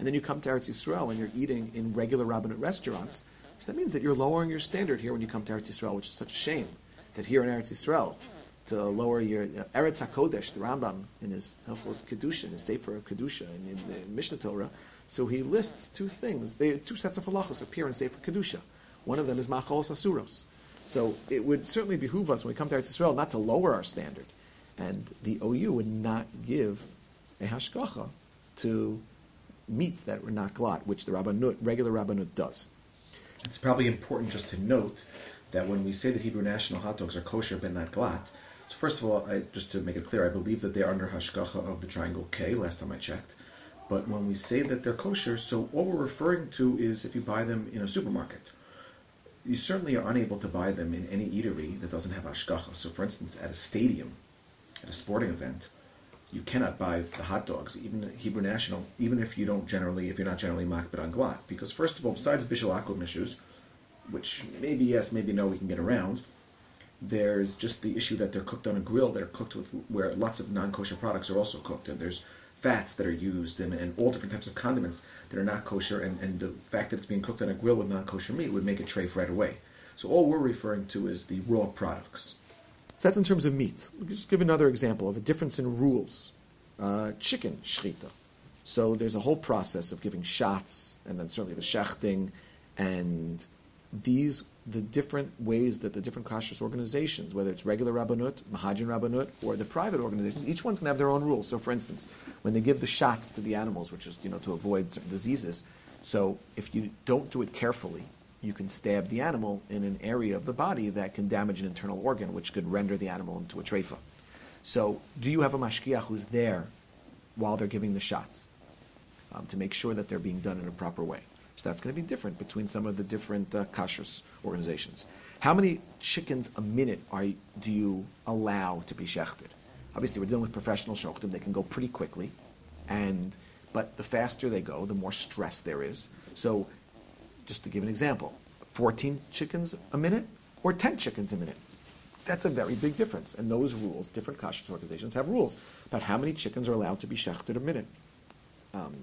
A: and then you come to Eretz Yisrael and you're eating in regular Rabbanut restaurants, so that means that you're lowering your standard here when you come to Eretz Yisrael, which is such a shame that here in Eretz Yisrael, to lower your, you know, Eretz HaKodesh, the Rambam in his Hilchos Kedusha, in his Sefer of Kedusha, in, in the Mishnah Torah, so he lists two things. They, two sets of halachos appear in Sefer Kedusha. One of them is Machalos Asuros. So it would certainly behoove us when we come to Eretz Yisrael not to lower our standard. And the O U would not give a hashgacha to meats that were not glot, which the Rabbanut, regular Rabbanut does.
C: It's probably important just to note that when we say that Hebrew national hot dogs are kosher but not glot, so first of all, I, just to make it clear, I believe that they are under hashgacha of the triangle K, last time I checked. But when we say that they're kosher, so all we're referring to is if you buy them in a supermarket. You certainly are unable to buy them in any eatery that doesn't have hashgacha. So for instance, at a stadium, at a sporting event, you cannot buy the hot dogs, even Hebrew National, even if you don't generally, if you're not generally makbid on glot. Because first of all, besides bishul akum issues, which maybe yes, maybe no, we can get around, there's just the issue that they're cooked on a grill. They're cooked with, where lots of non-kosher products are also cooked, and there's fats that are used, and, and all different types of condiments that are not kosher, and, and the fact that it's being cooked on a grill with non-kosher meat would make it treif right away. So all we're referring to is the raw products.
A: So that's in terms of meat. We'll just give another example of a difference in rules. Uh, chicken shechita. So there's a whole process of giving shots, and then certainly the shechting, and these, the different ways that the different kashrus organizations, whether it's regular Rabbanut, Mahajin Rabbanut, or the private organizations, each one's going to have their own rules. So for instance, when they give the shots to the animals, which is, you know, to avoid certain diseases, so if you don't do it carefully, you can stab the animal in an area of the body that can damage an internal organ, which could render the animal into a treifa. So do you have a mashkiach who's there while they're giving the shots um, to make sure that they're being done in a proper way? So that's going to be different between some of the different uh, kashrus organizations. How many chickens a minute are do you allow to be shechted? Obviously, we're dealing with professional shochtim. They can go pretty quickly, and but the faster they go, the more stress there is. So just to give an example, fourteen chickens a minute or ten chickens a minute. That's a very big difference. And those rules, different kashrus organizations have rules about how many chickens are allowed to be shechted a minute. Um,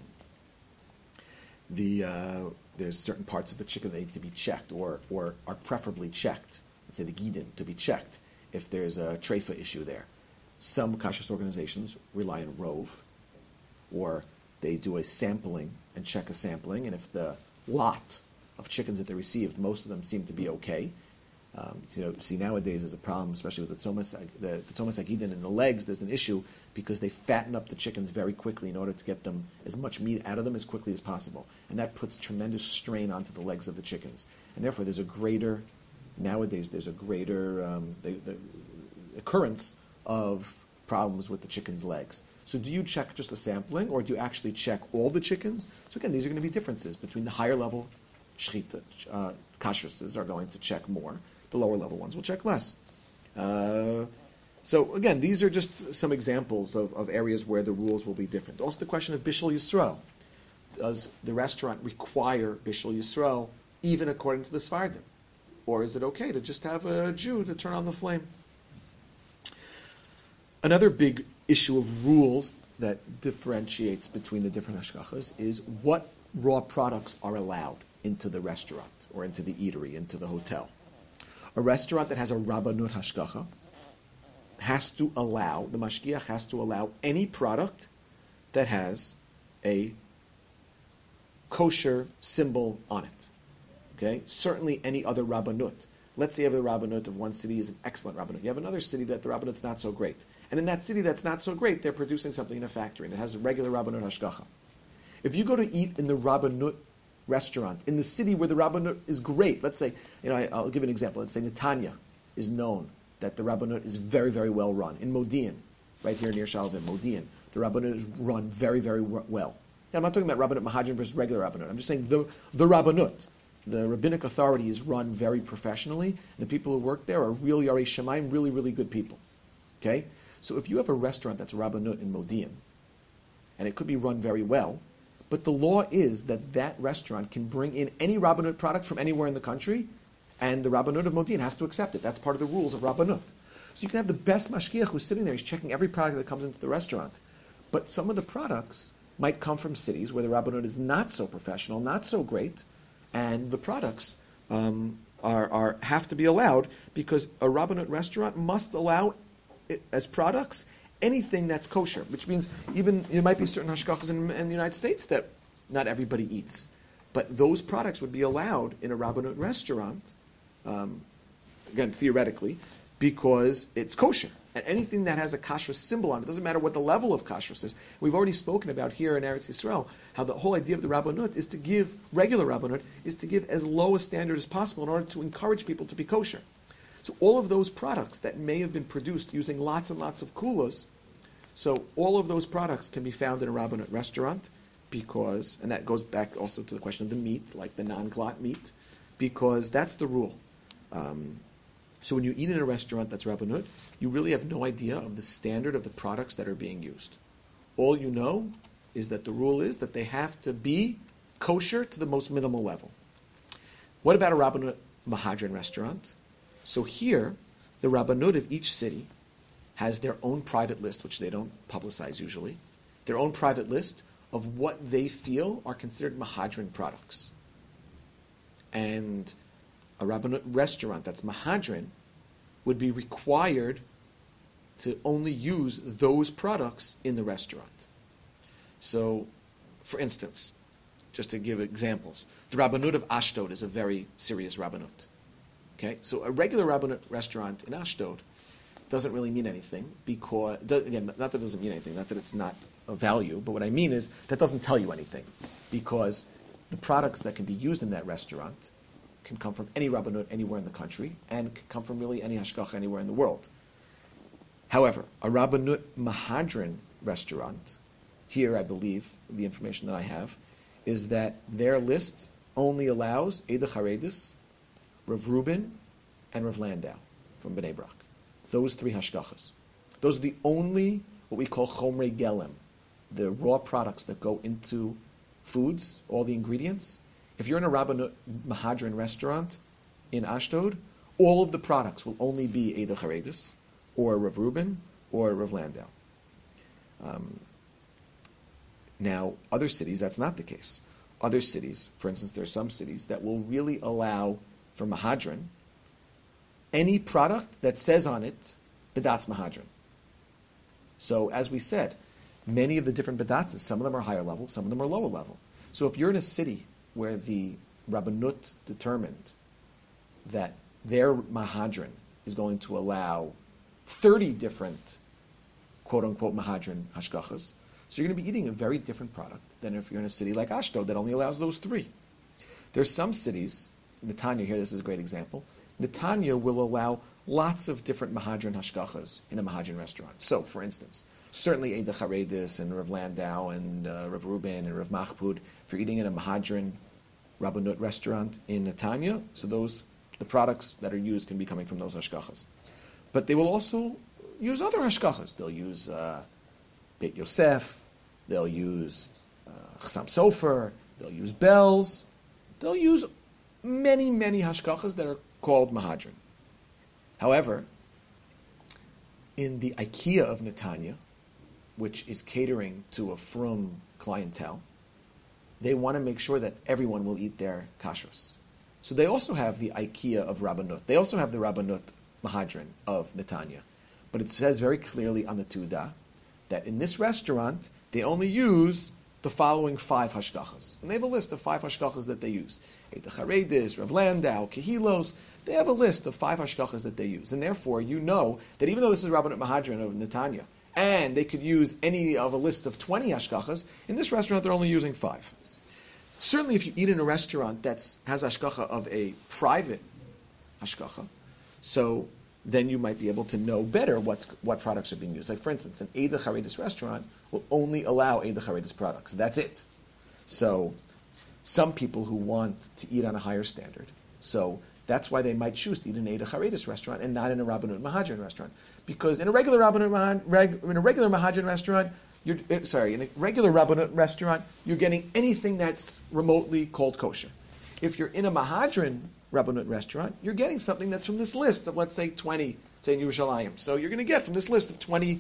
A: the uh, there's certain parts of the chicken that need to be checked or, or are preferably checked. Let's say the gidin, to be checked if there's a treifa issue there. Some kashrus organizations rely on rove, or they do a sampling and check a sampling, and if the lot of chickens that they received, most of them seem to be okay. Um, you know, see, nowadays there's a problem, especially with the tzomas, the, the tzomas agidin in the legs. There's an issue because they fatten up the chickens very quickly in order to get them as much meat out of them as quickly as possible, and that puts tremendous strain onto the legs of the chickens. And therefore, there's a greater nowadays there's a greater um, the, the occurrence of problems with the chicken's legs. So, do you check just a sampling, or do you actually check all the chickens? So again, these are going to be differences between the higher level shechita uh, kashruses are going to check more. The lower level ones will check less. Uh, so again, these are just some examples of, of areas where the rules will be different. Also the question of Bishul Yisrael. Does the restaurant require Bishul Yisrael even according to the Sfardim? Or is it okay to just have a Jew to turn on the flame? Another big issue of rules that differentiates between the different hashgachas is what raw products are allowed into the restaurant or into the eatery, into the hotel. A restaurant that has a Rabbanut hashgacha has to allow, the mashgiach has to allow any product that has a kosher symbol on it. Okay? Certainly any other Rabbanut. Let's say you have a Rabbanut of one city is an excellent Rabbanut. You have another city that the Rabbanut's not so great. And in that city that's not so great, they're producing something in a factory and it has a regular Rabbanut hashgacha. If you go to eat in the Rabbanut restaurant in the city where the Rabbanut is great, let's say, you know, I, I'll give an example. Let's say Netanya is known that the Rabbanut is very, very well run. In Modi'in, right here near Shalvim, Modi'in, the Rabbanut is run very, very well. Now, I'm not talking about Rabbanut Mahajin versus regular Rabbanut. I'm just saying the, the Rabbanut, the rabbinic authority is run very professionally, and the people who work there are real Yarei Shamayim, really, really good people. Okay? So if you have a restaurant that's Rabbanut in Modi'in, and it could be run very well, but the law is that that restaurant can bring in any Rabbanut product from anywhere in the country, and the Rabbanut of Modi'in has to accept it. That's part of the rules of Rabbanut. So you can have the best mashgiach who's sitting there, he's checking every product that comes into the restaurant. But some of the products might come from cities where the Rabbanut is not so professional, not so great, and the products um, are, are have to be allowed because a Rabbanut restaurant must allow it, as products anything that's kosher, which means even there might be certain hashkachas in, in the United States that not everybody eats, but those products would be allowed in a Rabbanut restaurant, um, again theoretically, because it's kosher. And anything that has a kashrus symbol on it, doesn't matter what the level of kashrus is. We've already spoken about here in Eretz Yisrael how the whole idea of the Rabbanut is to give, regular Rabbanut, is to give as low a standard as possible in order to encourage people to be kosher. So all of those products that may have been produced using lots and lots of kulas, so all of those products can be found in a Rabbanut restaurant because, and that goes back also to the question of the meat, like the non-glot meat, because that's the rule. Um, So when you eat in a restaurant that's Rabbanut, you really have no idea of the standard of the products that are being used. All you know is that the rule is that they have to be kosher to the most minimal level. What about a Rabbanut Mahadran restaurant? So here, the Rabbanut of each city has their own private list, which they don't publicize usually, their own private list of what they feel are considered Mahadran products. And a Rabbanut restaurant that's Mahadran would be required to only use those products in the restaurant. So, for instance, just to give examples, the Rabbanut of Ashdod is a very serious Rabbanut. Okay, so a regular Rabbanut restaurant in Ashdod doesn't really mean anything because, again, not that it doesn't mean anything, not that it's not of value, but what I mean is that doesn't tell you anything because the products that can be used in that restaurant can come from any Rabbanut anywhere in the country and can come from really any hashkacha anywhere in the world. However, a Rabbanut Mahadran restaurant, here I believe, the information that I have, is that their list only allows Eidach Haredis, Rav Reuben, and Rav Landau from Bnei Brak. Those three hashkachas. Those are the only, what we call chomrei gelem, the raw products that go into foods, all the ingredients. If you're in a Rabbanut Mahadran restaurant in Ashdod, all of the products will only be Eidach Haredis, or Rav Reuben, or Rav Landau. Um, now, other cities, that's not the case. Other cities, for instance, there are some cities that will really allow for Mahadran any product that says on it, Bedatz Mahadran. So, as we said, many of the different Bedatzes, some of them are higher level, some of them are lower level. So if you're in a city where the Rabbanut determined that their Mahadran is going to allow thirty different quote-unquote Mahadran hashkachas, so you're going to be eating a very different product than if you're in a city like Ashdod that only allows those three. There's some cities, Netanya here, this is a great example, Netanya will allow lots of different Mahadran hashkachas in a Mahadran restaurant. So, for instance, certainly Eidach Haredis and Rav Landau and uh, Rav Reuben and Rav Machpud for eating in a Mahadran Rabbanut restaurant in Netanya. So those, the products that are used can be coming from those hashkachas. But they will also use other hashkachas. They'll use uh, Beit Yosef, they'll use uh, Chassam Sofer, they'll use bells, they'll use many, many hashkachas that are called Mahadran. However, in the IKEA of Netanya, which is catering to a frum clientele, they want to make sure that everyone will eat their kashrus. So they also have the IKEA of Rabbanut. They also have the Rabbanut Mahadran of Netanya. But it says very clearly on the Tuda that in this restaurant, they only use the following five hashkachas. And they have a list of five hashkachas that they use. Eidach Haredis, Rav Landau, Kehilos. They have a list of five hashkachas that they use. And therefore, you know that even though this is Rabbanut Mahadran of Netanya, and they could use any of a list of twenty hashkachas, in this restaurant they're only using five. Certainly if you eat in a restaurant that has hashkacha of a private hashkacha, so then you might be able to know better what's, what products are being used. Like for instance, an Eidach Haredis restaurant will only allow Eidach Haredis products. That's it. So some people who want to eat on a higher standard, so that's why they might choose to eat in an Eidach Haredis restaurant and not in a Rabbanut Mahadran restaurant. Because in a regular Rabbanut Mahad, reg, in a regular Mahadran restaurant, you're uh, sorry, in a regular Rabbanut restaurant, you're getting anything that's remotely called kosher. If you're in a Mahadran Rabbanut restaurant, you're getting something that's from this list of, let's say, twenty, say in Yerushalayim. So you're going to get from this list of twenty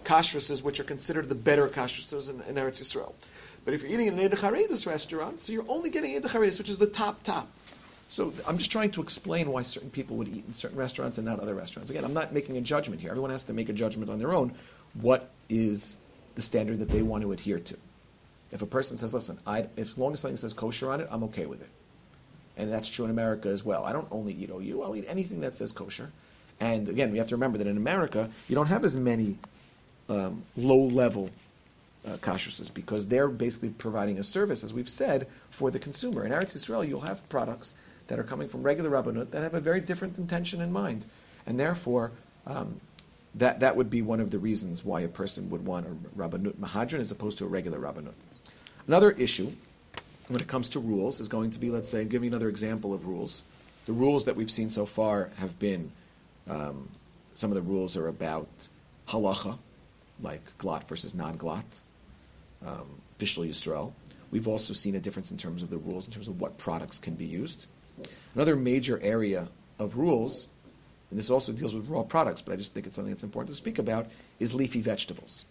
A: kashrusas which are considered the better kashrusas in, in Eretz Yisrael. But if you're eating in an Eidach Haredus restaurant, so you're only getting Eidach Haredus, which is the top top. So I'm just trying to explain why certain people would eat in certain restaurants and not other restaurants. Again, I'm not making a judgment here. Everyone has to make a judgment on their own. What is the standard that they want to adhere to? If a person says, listen, I, as long as something says kosher on it, I'm okay with it. And that's true in America as well. I don't only eat O U, I'll eat anything that says kosher. And again, we have to remember that in America, you don't have as many um, low-level uh, kashrusas because they're basically providing a service, as we've said, for the consumer. In Eretz Yisrael, you'll have products that are coming from regular Rabbanut that have a very different intention in mind. And therefore, um, that, that would be one of the reasons why a person would want a Rabbanut Mahadran as opposed to a regular Rabbanut. Another issue when it comes to rules is going to be, let's say, give me another example of rules. The rules that we've seen so far have been, um, some of the rules are about halacha, like glot versus non-glot, um, Bishul Yisrael. We've also seen a difference in terms of the rules, in terms of what products can be used. Another major area of rules, and this also deals with raw products, but I just think it's something that's important to speak about, is leafy vegetables.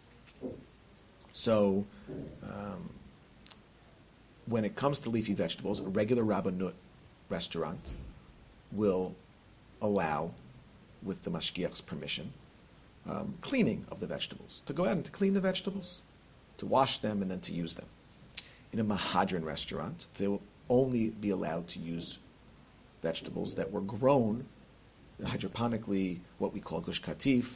A: So, um, when it comes to leafy vegetables, a regular Rabbanut restaurant will allow, with the mashgiach's permission, um, cleaning of the vegetables, to go out and to clean the vegetables, to wash them and then to use them. In a Mahadran restaurant, they will only be allowed to use vegetables that were grown hydroponically, what we call gush katif,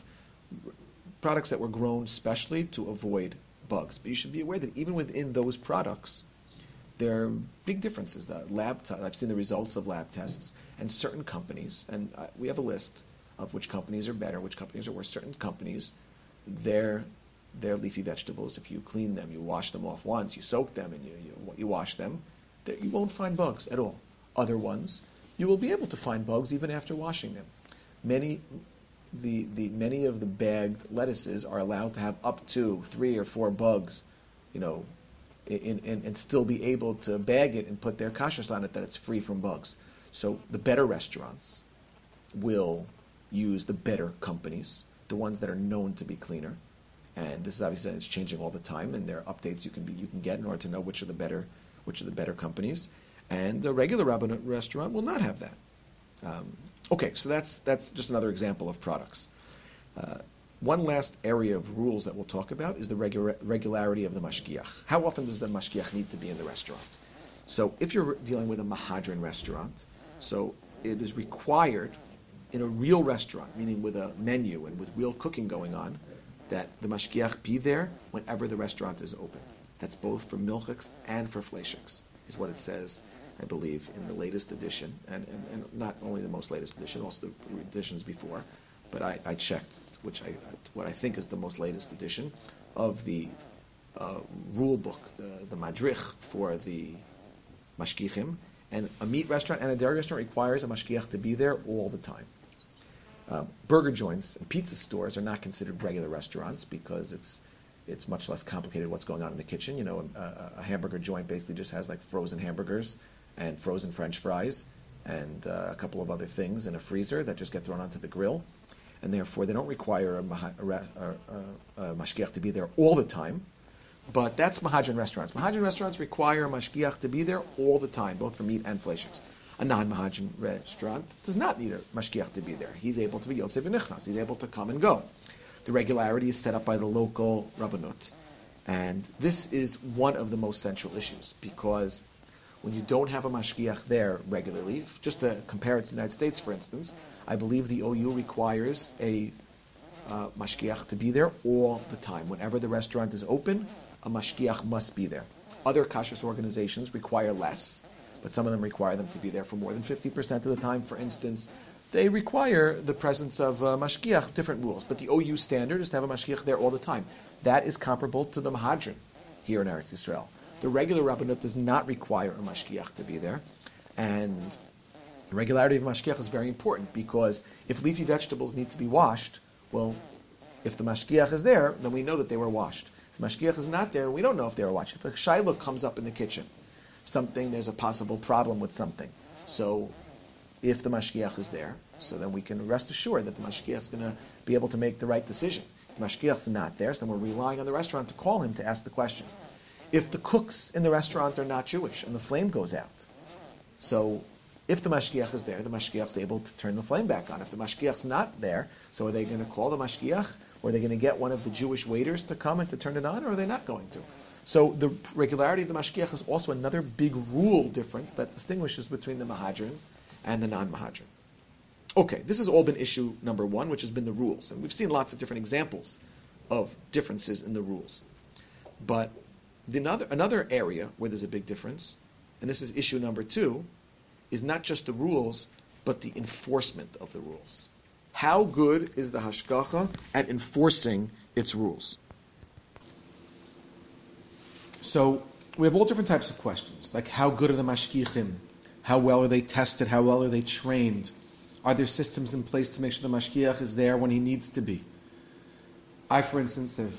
A: products that were grown specially to avoid bugs. But you should be aware that even within those products, there are big differences. The lab t- I've seen the results of lab tests, and certain companies, and uh, we have a list of which companies are better, which companies are worse. Certain companies, their their leafy vegetables, if you clean them, you wash them off once, you soak them, and you you, you wash them, you won't find bugs at all. Other ones, you will be able to find bugs even after washing them. Many, the, the many of the bagged lettuces are allowed to have up to three or four bugs, you know, in, in, and still be able to bag it and put their kashrus on it that it's free from bugs. So the better restaurants will use the better companies, the ones that are known to be cleaner. And this is obviously it's changing all the time, and there are updates you can be you can get in order to know which are the better which are the better companies. And the regular Rabbanut restaurant will not have that. Um, okay, so that's that's just another example of products. Uh, one last area of rules that we'll talk about is the regu- regularity of the mashgiach. How often does the mashgiach need to be in the restaurant? So if you're dealing with a Mahadran restaurant, so it is required in a real restaurant, meaning with a menu and with real cooking going on, that the mashgiach be there whenever the restaurant is open. That's both for milchiks and for fleishiks, is what it says, I believe, in the latest edition, and, and, and not only the most latest edition, also the editions before, but I, I checked, which I what I think is the most latest edition of the uh, rule book, the, the madrich for the mashgichim, and a meat restaurant and a dairy restaurant requires a mashgiach to be there all the time. Um, burger joints and pizza stores are not considered regular restaurants because it's it's much less complicated what's going on in the kitchen. You know, a, a hamburger joint basically just has like frozen hamburgers and frozen French fries and uh, a couple of other things in a freezer that just get thrown onto the grill, and therefore they don't require a, maha, a, a, a, a mashgiach to be there all the time. But that's Mahadran restaurants. Mahadran restaurants require a mashgiach to be there all the time, both for meat and fleishiks. A non-Mahadran restaurant does not need a mashgiach to be there. He's able to be Yotzei v'Nichnas. He's able to come and go. The regularity is set up by the local Rabbanut. And this is one of the most central issues, because when you don't have a mashgiach there regularly, just to compare it to the United States, for instance, I believe the O U requires a uh, mashgiach to be there all the time. Whenever the restaurant is open, a mashgiach must be there. Other kashrus organizations require less, but some of them require them to be there for more than fifty percent of the time. For instance, they require the presence of uh, mashgiach, different rules. But the O U standard is to have a mashgiach there all the time. That is comparable to the Mahadran here in Eretz Yisrael. The regular Rabbanut does not require a mashgiach to be there. And the regularity of mashgiach is very important, because if leafy vegetables need to be washed, well, if the mashgiach is there, then we know that they were washed. If the mashgiach is not there, we don't know if they were washed. If a shaila comes up in the kitchen, something, there's a possible problem with something. So if the mashgiach is there, so then we can rest assured that the mashgiach is going to be able to make the right decision. If The mashgiach's not there, so then we're relying on the restaurant to call him to ask the question. If the cooks in the restaurant are not Jewish and the flame goes out, so if the mashgiach is there, the mashgiach is able to turn the flame back on. If the mashgiach's not there, so are they going to call the mashgiach, or are they going to get one of the Jewish waiters to come and to turn it on, or are they not going to? So the regularity of the mashgiach is also another big rule difference that distinguishes between the mahadrin and the non-mahadrin. Okay, this has all been issue number one, which has been the rules. And we've seen lots of different examples of differences in the rules. But the another, another area where there's a big difference, and this is issue number two, is not just the rules, but the enforcement of the rules. How good is the hashgacha at enforcing its rules? So we have all different types of questions, like how good are the mashgichim? How well are they tested? How well are they trained? Are there systems in place to make sure the mashgiach is there when he needs to be? I, for instance, have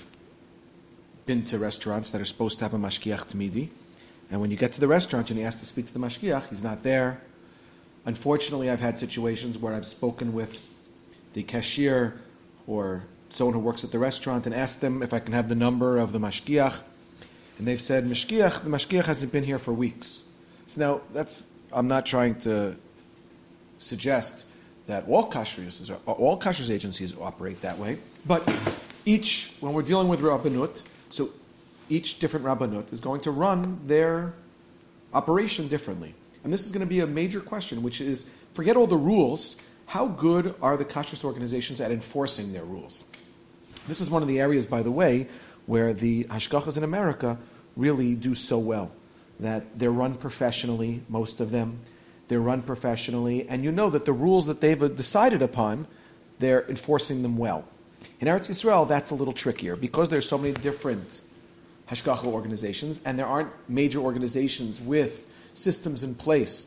A: been to restaurants that are supposed to have a mashgiach tamidi, and when you get to the restaurant and you ask to speak to the mashgiach, he's not there. Unfortunately, I've had situations where I've spoken with the cashier or someone who works at the restaurant and asked them if I can have the number of the mashgiach, and they've said, mashgiach, the mashgiach hasn't been here for weeks. So now, that's, I'm not trying to suggest that all kashrus, all kashrus agencies operate that way, but each, when we're dealing with rabbanut, so each different rabbanut is going to run their operation differently. And this is going to be a major question, which is, forget all the rules, how good are the kashrus organizations at enforcing their rules? This is one of the areas, by the way, where the hashgachas in America really do so well, that they're run professionally, most of them. They're run professionally, and you know that the rules that they've decided upon, they're enforcing them well. In Eretz Yisrael, that's a little trickier, because there's so many different hashgacha organizations, and there aren't major organizations with systems in place.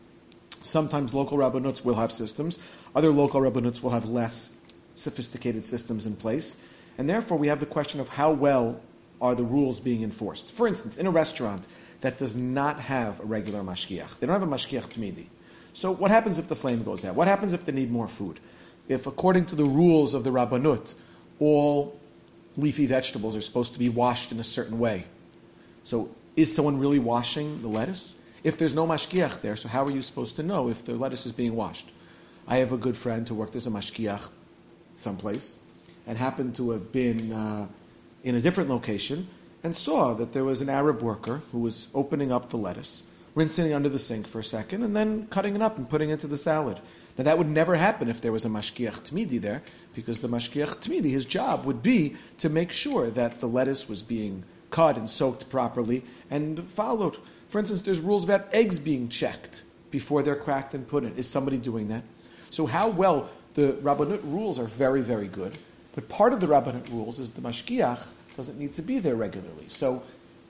A: Sometimes local rabbanuts will have systems, other local rabbanuts will have less sophisticated systems in place, and therefore we have the question of how well are the rules being enforced. For instance, in a restaurant that does not have a regular mashgiach, they don't have a mashgiach tamidi. So what happens if the flame goes out? What happens if they need more food? If, according to the rules of the rabbanut, all leafy vegetables are supposed to be washed in a certain way, so is someone really washing the lettuce? If there's no mashgiach there, so how are you supposed to know if the lettuce is being washed? I have a good friend who worked as a mashgiach someplace, and happened to have been uh, in a different location, and saw that there was an Arab worker who was opening up the lettuce, rinsing it under the sink for a second, and then cutting it up and putting it into the salad. Now that would never happen if there was a mashgiach tamidi there, because the mashgiach tamidi, his job would be to make sure that the lettuce was being cut and soaked properly and followed. For instance, there's rules about eggs being checked before they're cracked and put in. Is somebody doing that? So how well, the rabbanut rules are very, very good, but part of the rabbanut rules is the mashgiach doesn't need to be there regularly. So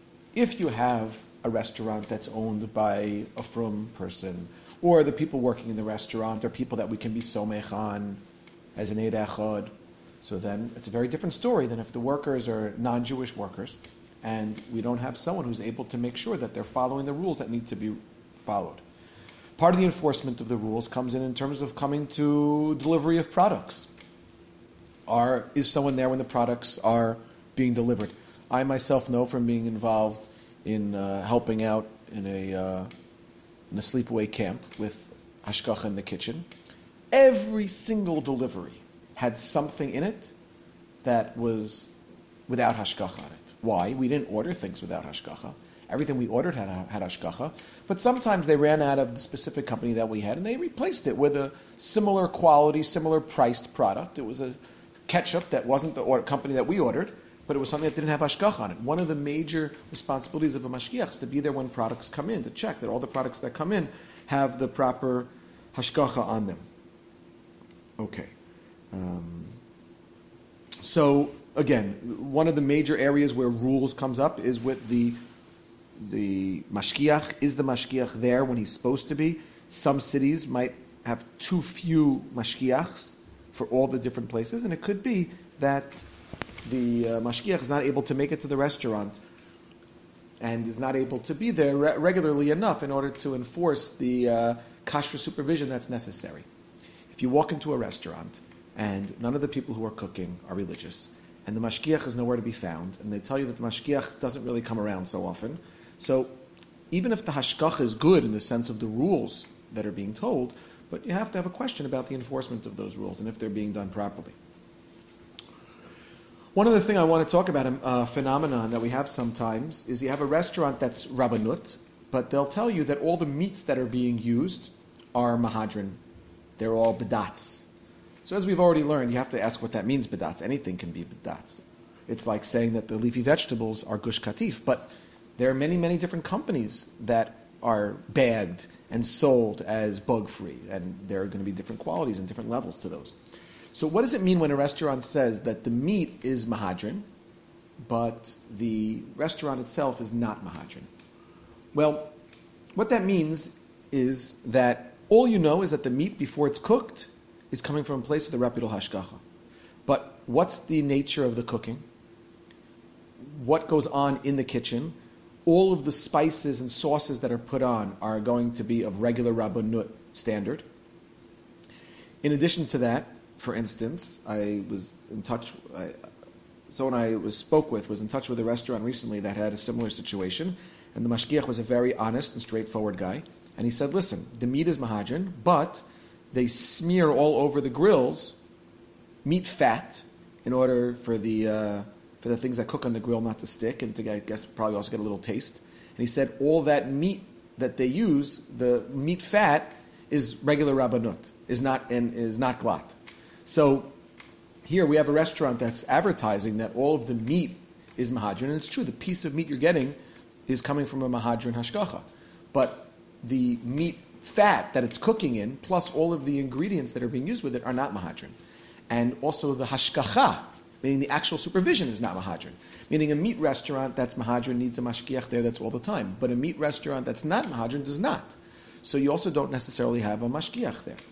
A: if you have a restaurant that's owned by a frum person, or the people working in the restaurant are people that we can be somech on as an eid echad, so then it's a very different story than if the workers are non-Jewish workers, and we don't have someone who's able to make sure that they're following the rules that need to be followed. Part of the enforcement of the rules comes in in terms of coming to delivery of products. Are, is someone there when the products are being delivered? I myself know from being involved in uh, helping out in a uh, in a sleepaway camp with hashgacha in the kitchen. Every single delivery had something in it that was without hashgacha on it. Why? We didn't order things without hashgacha. Everything we ordered had, had hashgacha. But sometimes they ran out of the specific company that we had, and they replaced it with a similar quality, similar priced product. It was a ketchup that wasn't the or- company that we ordered, but it was something that didn't have hashgacha on it. One of the major responsibilities of a mashgiach is to be there when products come in, to check that all the products that come in have the proper hashgacha on them. Okay. Um, so, again, one of the major areas where rules comes up is with the the mashgiach. Is the mashgiach there when he's supposed to be? Some cities might have too few mashgiachs for all the different places, and it could be that the uh, mashgiach is not able to make it to the restaurant and is not able to be there re- regularly enough in order to enforce the uh, kashrus supervision that's necessary. If you walk into a restaurant and none of the people who are cooking are religious, and the mashgiach is nowhere to be found, and they tell you that the mashgiach doesn't really come around so often. So even if the hashgacha is good in the sense of the rules that are being told, but you have to have a question about the enforcement of those rules and if they're being done properly. One other thing I want to talk about, a phenomenon that we have sometimes, is you have a restaurant that's Rabbanut, but they'll tell you that all the meats that are being used are Mahadran. They're all B'datz. So as we've already learned, you have to ask what that means, B'datz. Anything can be B'datz. It's like saying that the leafy vegetables are Gush Katif, but there are many, many different companies that are bagged and sold as bug-free, and there are going to be different qualities and different levels to those. So what does it mean when a restaurant says that the meat is Mahadran, but the restaurant itself is not Mahadran? Well, what that means is that all you know is that the meat, before it's cooked, is coming from a place with a reputable hashgacha. But what's the nature of the cooking? What goes on in the kitchen? All of the spices and sauces that are put on are going to be of regular Rabbanut standard. In addition to that, for instance, I was in touch, I, someone I was, spoke with was in touch with a restaurant recently that had a similar situation, and the mashgiach was a very honest and straightforward guy, and he said, listen, the meat is mahadran, but they smear all over the grills meat fat in order for the uh, for the things that cook on the grill not to stick and to, I guess, probably also get a little taste. And he said all that meat that they use, the meat fat, is regular rabbanut, is not and is not glat. So here we have a restaurant that's advertising that all of the meat is mahadran, and it's true, the piece of meat you're getting is coming from a mahadran hashgacha. But the meat fat that it's cooking in, plus all of the ingredients that are being used with it, are not mahadran. And also the hashgacha, meaning the actual supervision, is not mahadran. Meaning a meat restaurant that's mahadran needs a mashgiach there that's all the time. But a meat restaurant that's not mahadran does not. So you also don't necessarily have a mashgiach there.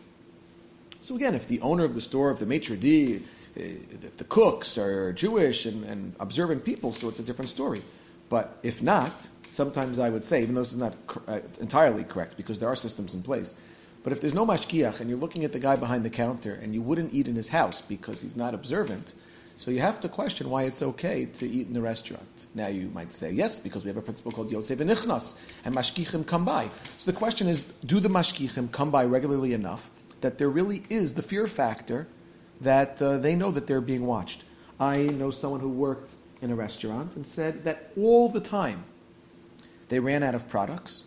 A: So again, if the owner of the store, if the maitre d', if the cooks are Jewish and, and observant people, so it's a different story. But if not, sometimes I would say, even though this is not uh, entirely correct because there are systems in place, but if there's no mashgiach and you're looking at the guy behind the counter and you wouldn't eat in his house because he's not observant, so you have to question why it's okay to eat in the restaurant. Now you might say, yes, because we have a principle called Yotzei V'Nichnas, and mashgichim come by. So the question is, do the mashgichim come by regularly enough that there really is the fear factor that uh, they know that they're being watched? I know someone who worked in a restaurant and said that all the time they ran out of products,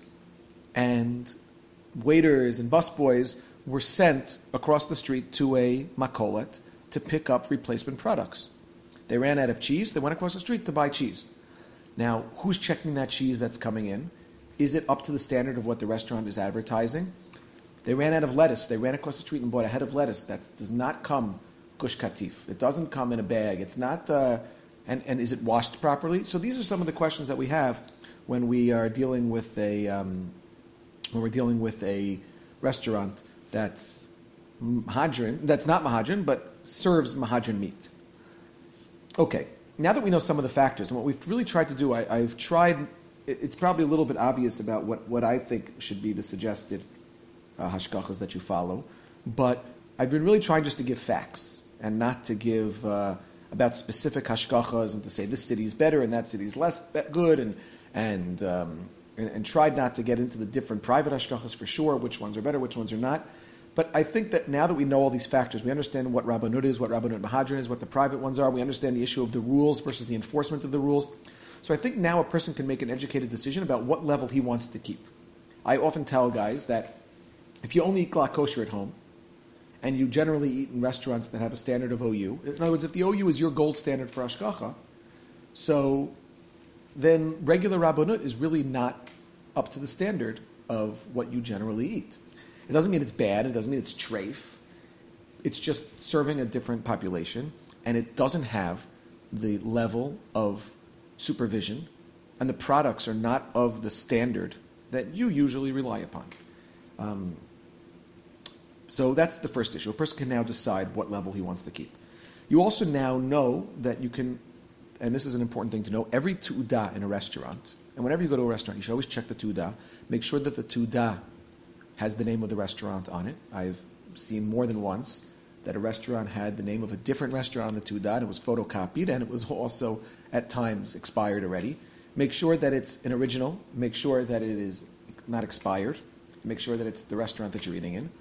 A: and waiters and busboys were sent across the street to a makolet to pick up replacement products. They ran out of cheese, they went across the street to buy cheese. Now, who's checking that cheese that's coming in? Is it up to the standard of what the restaurant is advertising? They ran out of lettuce. They ran across the street and bought a head of lettuce that does not come gush katif. It doesn't come in a bag. It's not, uh, and, and is it washed properly? So these are some of the questions that we have when we are dealing with a, um, when we're dealing with a restaurant that's mahadran, that's not mahadran, but serves mahadran meat. Okay, now that we know some of the factors, and what we've really tried to do, I, I've tried, it's probably a little bit obvious about what, what I think should be the suggested uh, hashgachas that you follow, but I've been really trying just to give facts and not to give uh, about specific hashgachas and to say this city is better and that city is less be- good, and and, um, and and tried not to get into the different private hashgachas for sure, which ones are better, which ones are not. But I think that now that we know all these factors, we understand what Rabbanut is, what Rabbanut Mahadran is, what the private ones are, we understand the issue of the rules versus the enforcement of the rules. So I think now a person can make an educated decision about what level he wants to keep. I often tell guys that if you only eat glatt kosher at home, and you generally eat in restaurants that have a standard of O U, in other words, if the O U is your gold standard for hashgacha, so then regular Rabbanut is really not up to the standard of what you generally eat. It doesn't mean it's bad, it doesn't mean it's treif. It's just serving a different population, and it doesn't have the level of supervision, and the products are not of the standard that you usually rely upon. Um, so that's the first issue. A person can now decide what level he wants to keep. You also now know that you can, and this is an important thing to know, every tu'udah in a restaurant, and whenever you go to a restaurant, you should always check the tu'udah, make sure that the tu'udah has the name of the restaurant on it. I've seen more than once that a restaurant had the name of a different restaurant on the Tuda, and it was photocopied, and it was also at times expired already. Make sure that it's an original. Make sure that it is not expired. Make sure that it's the restaurant that you're eating in.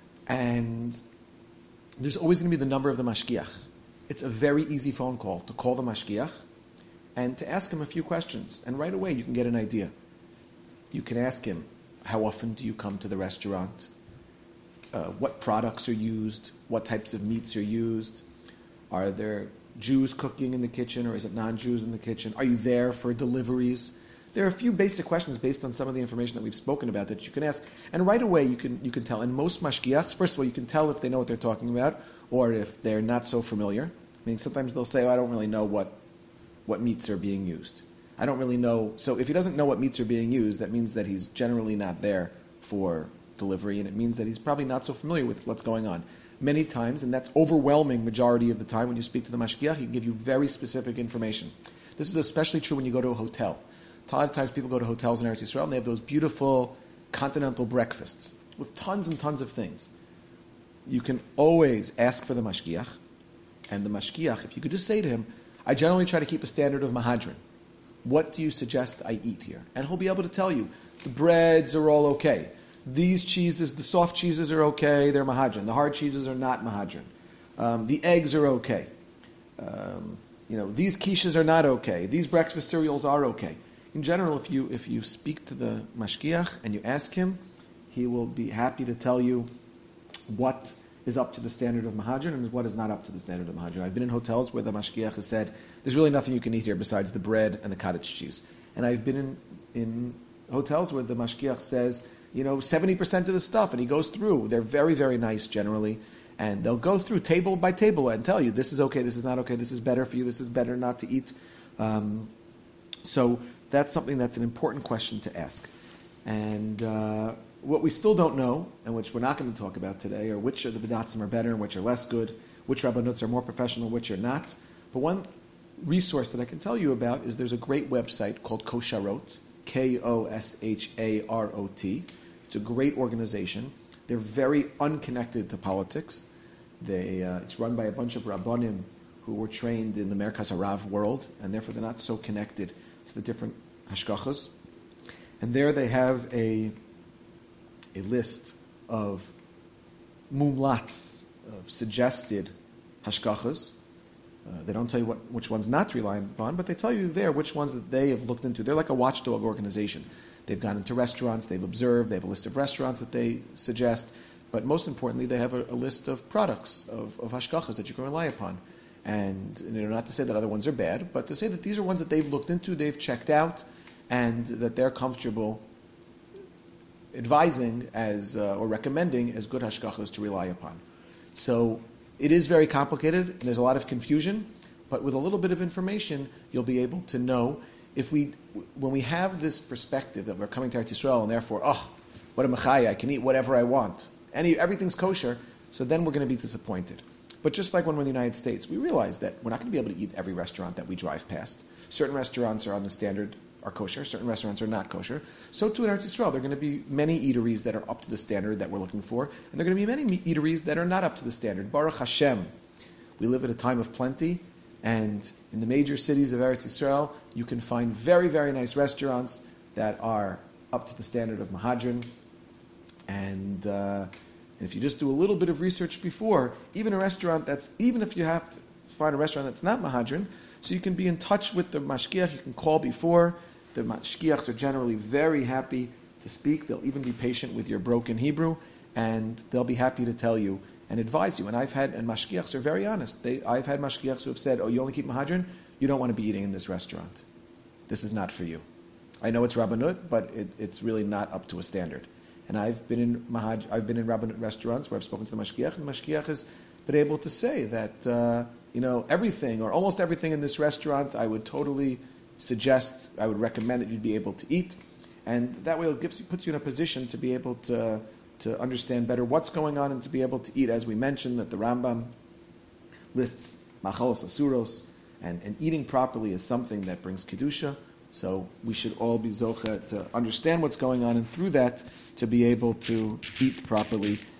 A: And there's always going to be the number of the mashgiach. It's a very easy phone call to call the mashgiach and to ask him a few questions. And right away you can get an idea. You can ask him, how often do you come to the restaurant? Uh, what products are used? What types of meats are used? Are there Jews cooking in the kitchen, or is it non-Jews in the kitchen? Are you there for deliveries? There are a few basic questions based on some of the information that we've spoken about that you can ask. And right away you can you can tell. And most mashgiachs, first of all, you can tell if they know what they're talking about or if they're not so familiar. I mean, sometimes they'll say, oh, I don't really know what, what meats are being used. I don't really know. So if he doesn't know what meats are being used, that means that he's generally not there for delivery, and it means that he's probably not so familiar with what's going on. Many times, and that's overwhelming majority of the time when you speak to the mashgiach, he can give you very specific information. This is especially true when you go to a hotel. A lot of times people go to hotels in Eretz Yisrael and they have those beautiful continental breakfasts with tons and tons of things. You can always ask for the mashgiach, and the mashgiach, if you could just say to him, I generally try to keep a standard of mahadran. What do you suggest I eat here? And he'll be able to tell you, the breads are all okay. These cheeses, the soft cheeses are okay, they're mahadran. The hard cheeses are not mahadran. Um, the eggs are okay. Um, you know, these quiches are not okay. These breakfast cereals are okay. In general, if you if you speak to the mashgiach and you ask him, he will be happy to tell you what is up to the standard of mahadran and what is not up to the standard of mahadran. I've been in hotels where the mashgiach has said, there's really nothing you can eat here besides the bread and the cottage cheese. And I've been in, in hotels where the mashgiach says, you know, seventy percent of the stuff, and he goes through. They're very, very nice generally, and they'll go through table by table and tell you, this is okay, this is not okay, this is better for you, this is better not to eat. Um, so that's something that's an important question to ask. And uh, what we still don't know, and which we're not going to talk about today, are which of the b'datzim are better and which are less good, which rabbanuts are more professional, which are not. But one resource that I can tell you about is there's a great website called Kosharot, K O S H A R O T. It's a great organization. They're very unconnected to politics. They, uh, it's run by a bunch of rabbanim who were trained in the Merkaz Harav world, and therefore they're not so connected to the different hashkachas. And there they have a a list of mumlats, of suggested hashkachas. Uh, they don't tell you what, which ones not to rely upon, but they tell you there which ones that they have looked into. They're like a watchdog organization. They've gone into restaurants, they've observed, they have a list of restaurants that they suggest, but most importantly, they have a, a list of products, of, of hashkachas that you can rely upon. And you know, not to say that other ones are bad, but to say that these are ones that they've looked into, they've checked out, and that they're comfortable advising as uh, or recommending as good hashkachas to rely upon. So it is very complicated, and there's a lot of confusion, but with a little bit of information, you'll be able to know if we, when we have this perspective that we're coming to Eretz Yisrael, and therefore, oh, what a mechaya, I can eat whatever I want. Any, everything's kosher, so then we're going to be disappointed. But just like when we're in the United States, we realize that we're not going to be able to eat every restaurant that we drive past. Certain restaurants are on the standard, are kosher, certain restaurants are not kosher. So too in Eretz Yisrael, there are going to be many eateries that are up to the standard that we're looking for, and there are going to be many eateries that are not up to the standard. Baruch Hashem, we live at a time of plenty, and in the major cities of Eretz Yisrael, you can find very, very nice restaurants that are up to the standard of mahadran. And, uh, and if you just do a little bit of research before, even a restaurant that's, even if you have to find a restaurant that's not mahadran, so you can be in touch with the mashgiach, you can call before. The mashgiachs are generally very happy to speak. They'll even be patient with your broken Hebrew, and they'll be happy to tell you and advise you. And I've had, and mashgiachs are very honest. They, I've had mashgiachs who have said, oh, you only keep mahadran? You don't want to be eating in this restaurant. This is not for you. I know it's rabbanut, but it, it's really not up to a standard. And I've been in mahaj, I've been in rabbanut restaurants where I've spoken to the mashgiach, and the mashgiach has been able to say that, uh, you know, everything, or almost everything in this restaurant, I would totally suggest, I would recommend that you'd be able to eat. And that way it gives, puts you in a position to be able to to understand better what's going on and to be able to eat, as we mentioned, that the Rambam lists machalos asuros, and, and eating properly is something that brings kedusha. So we should all be zocha to understand what's going on, and through that to be able to eat properly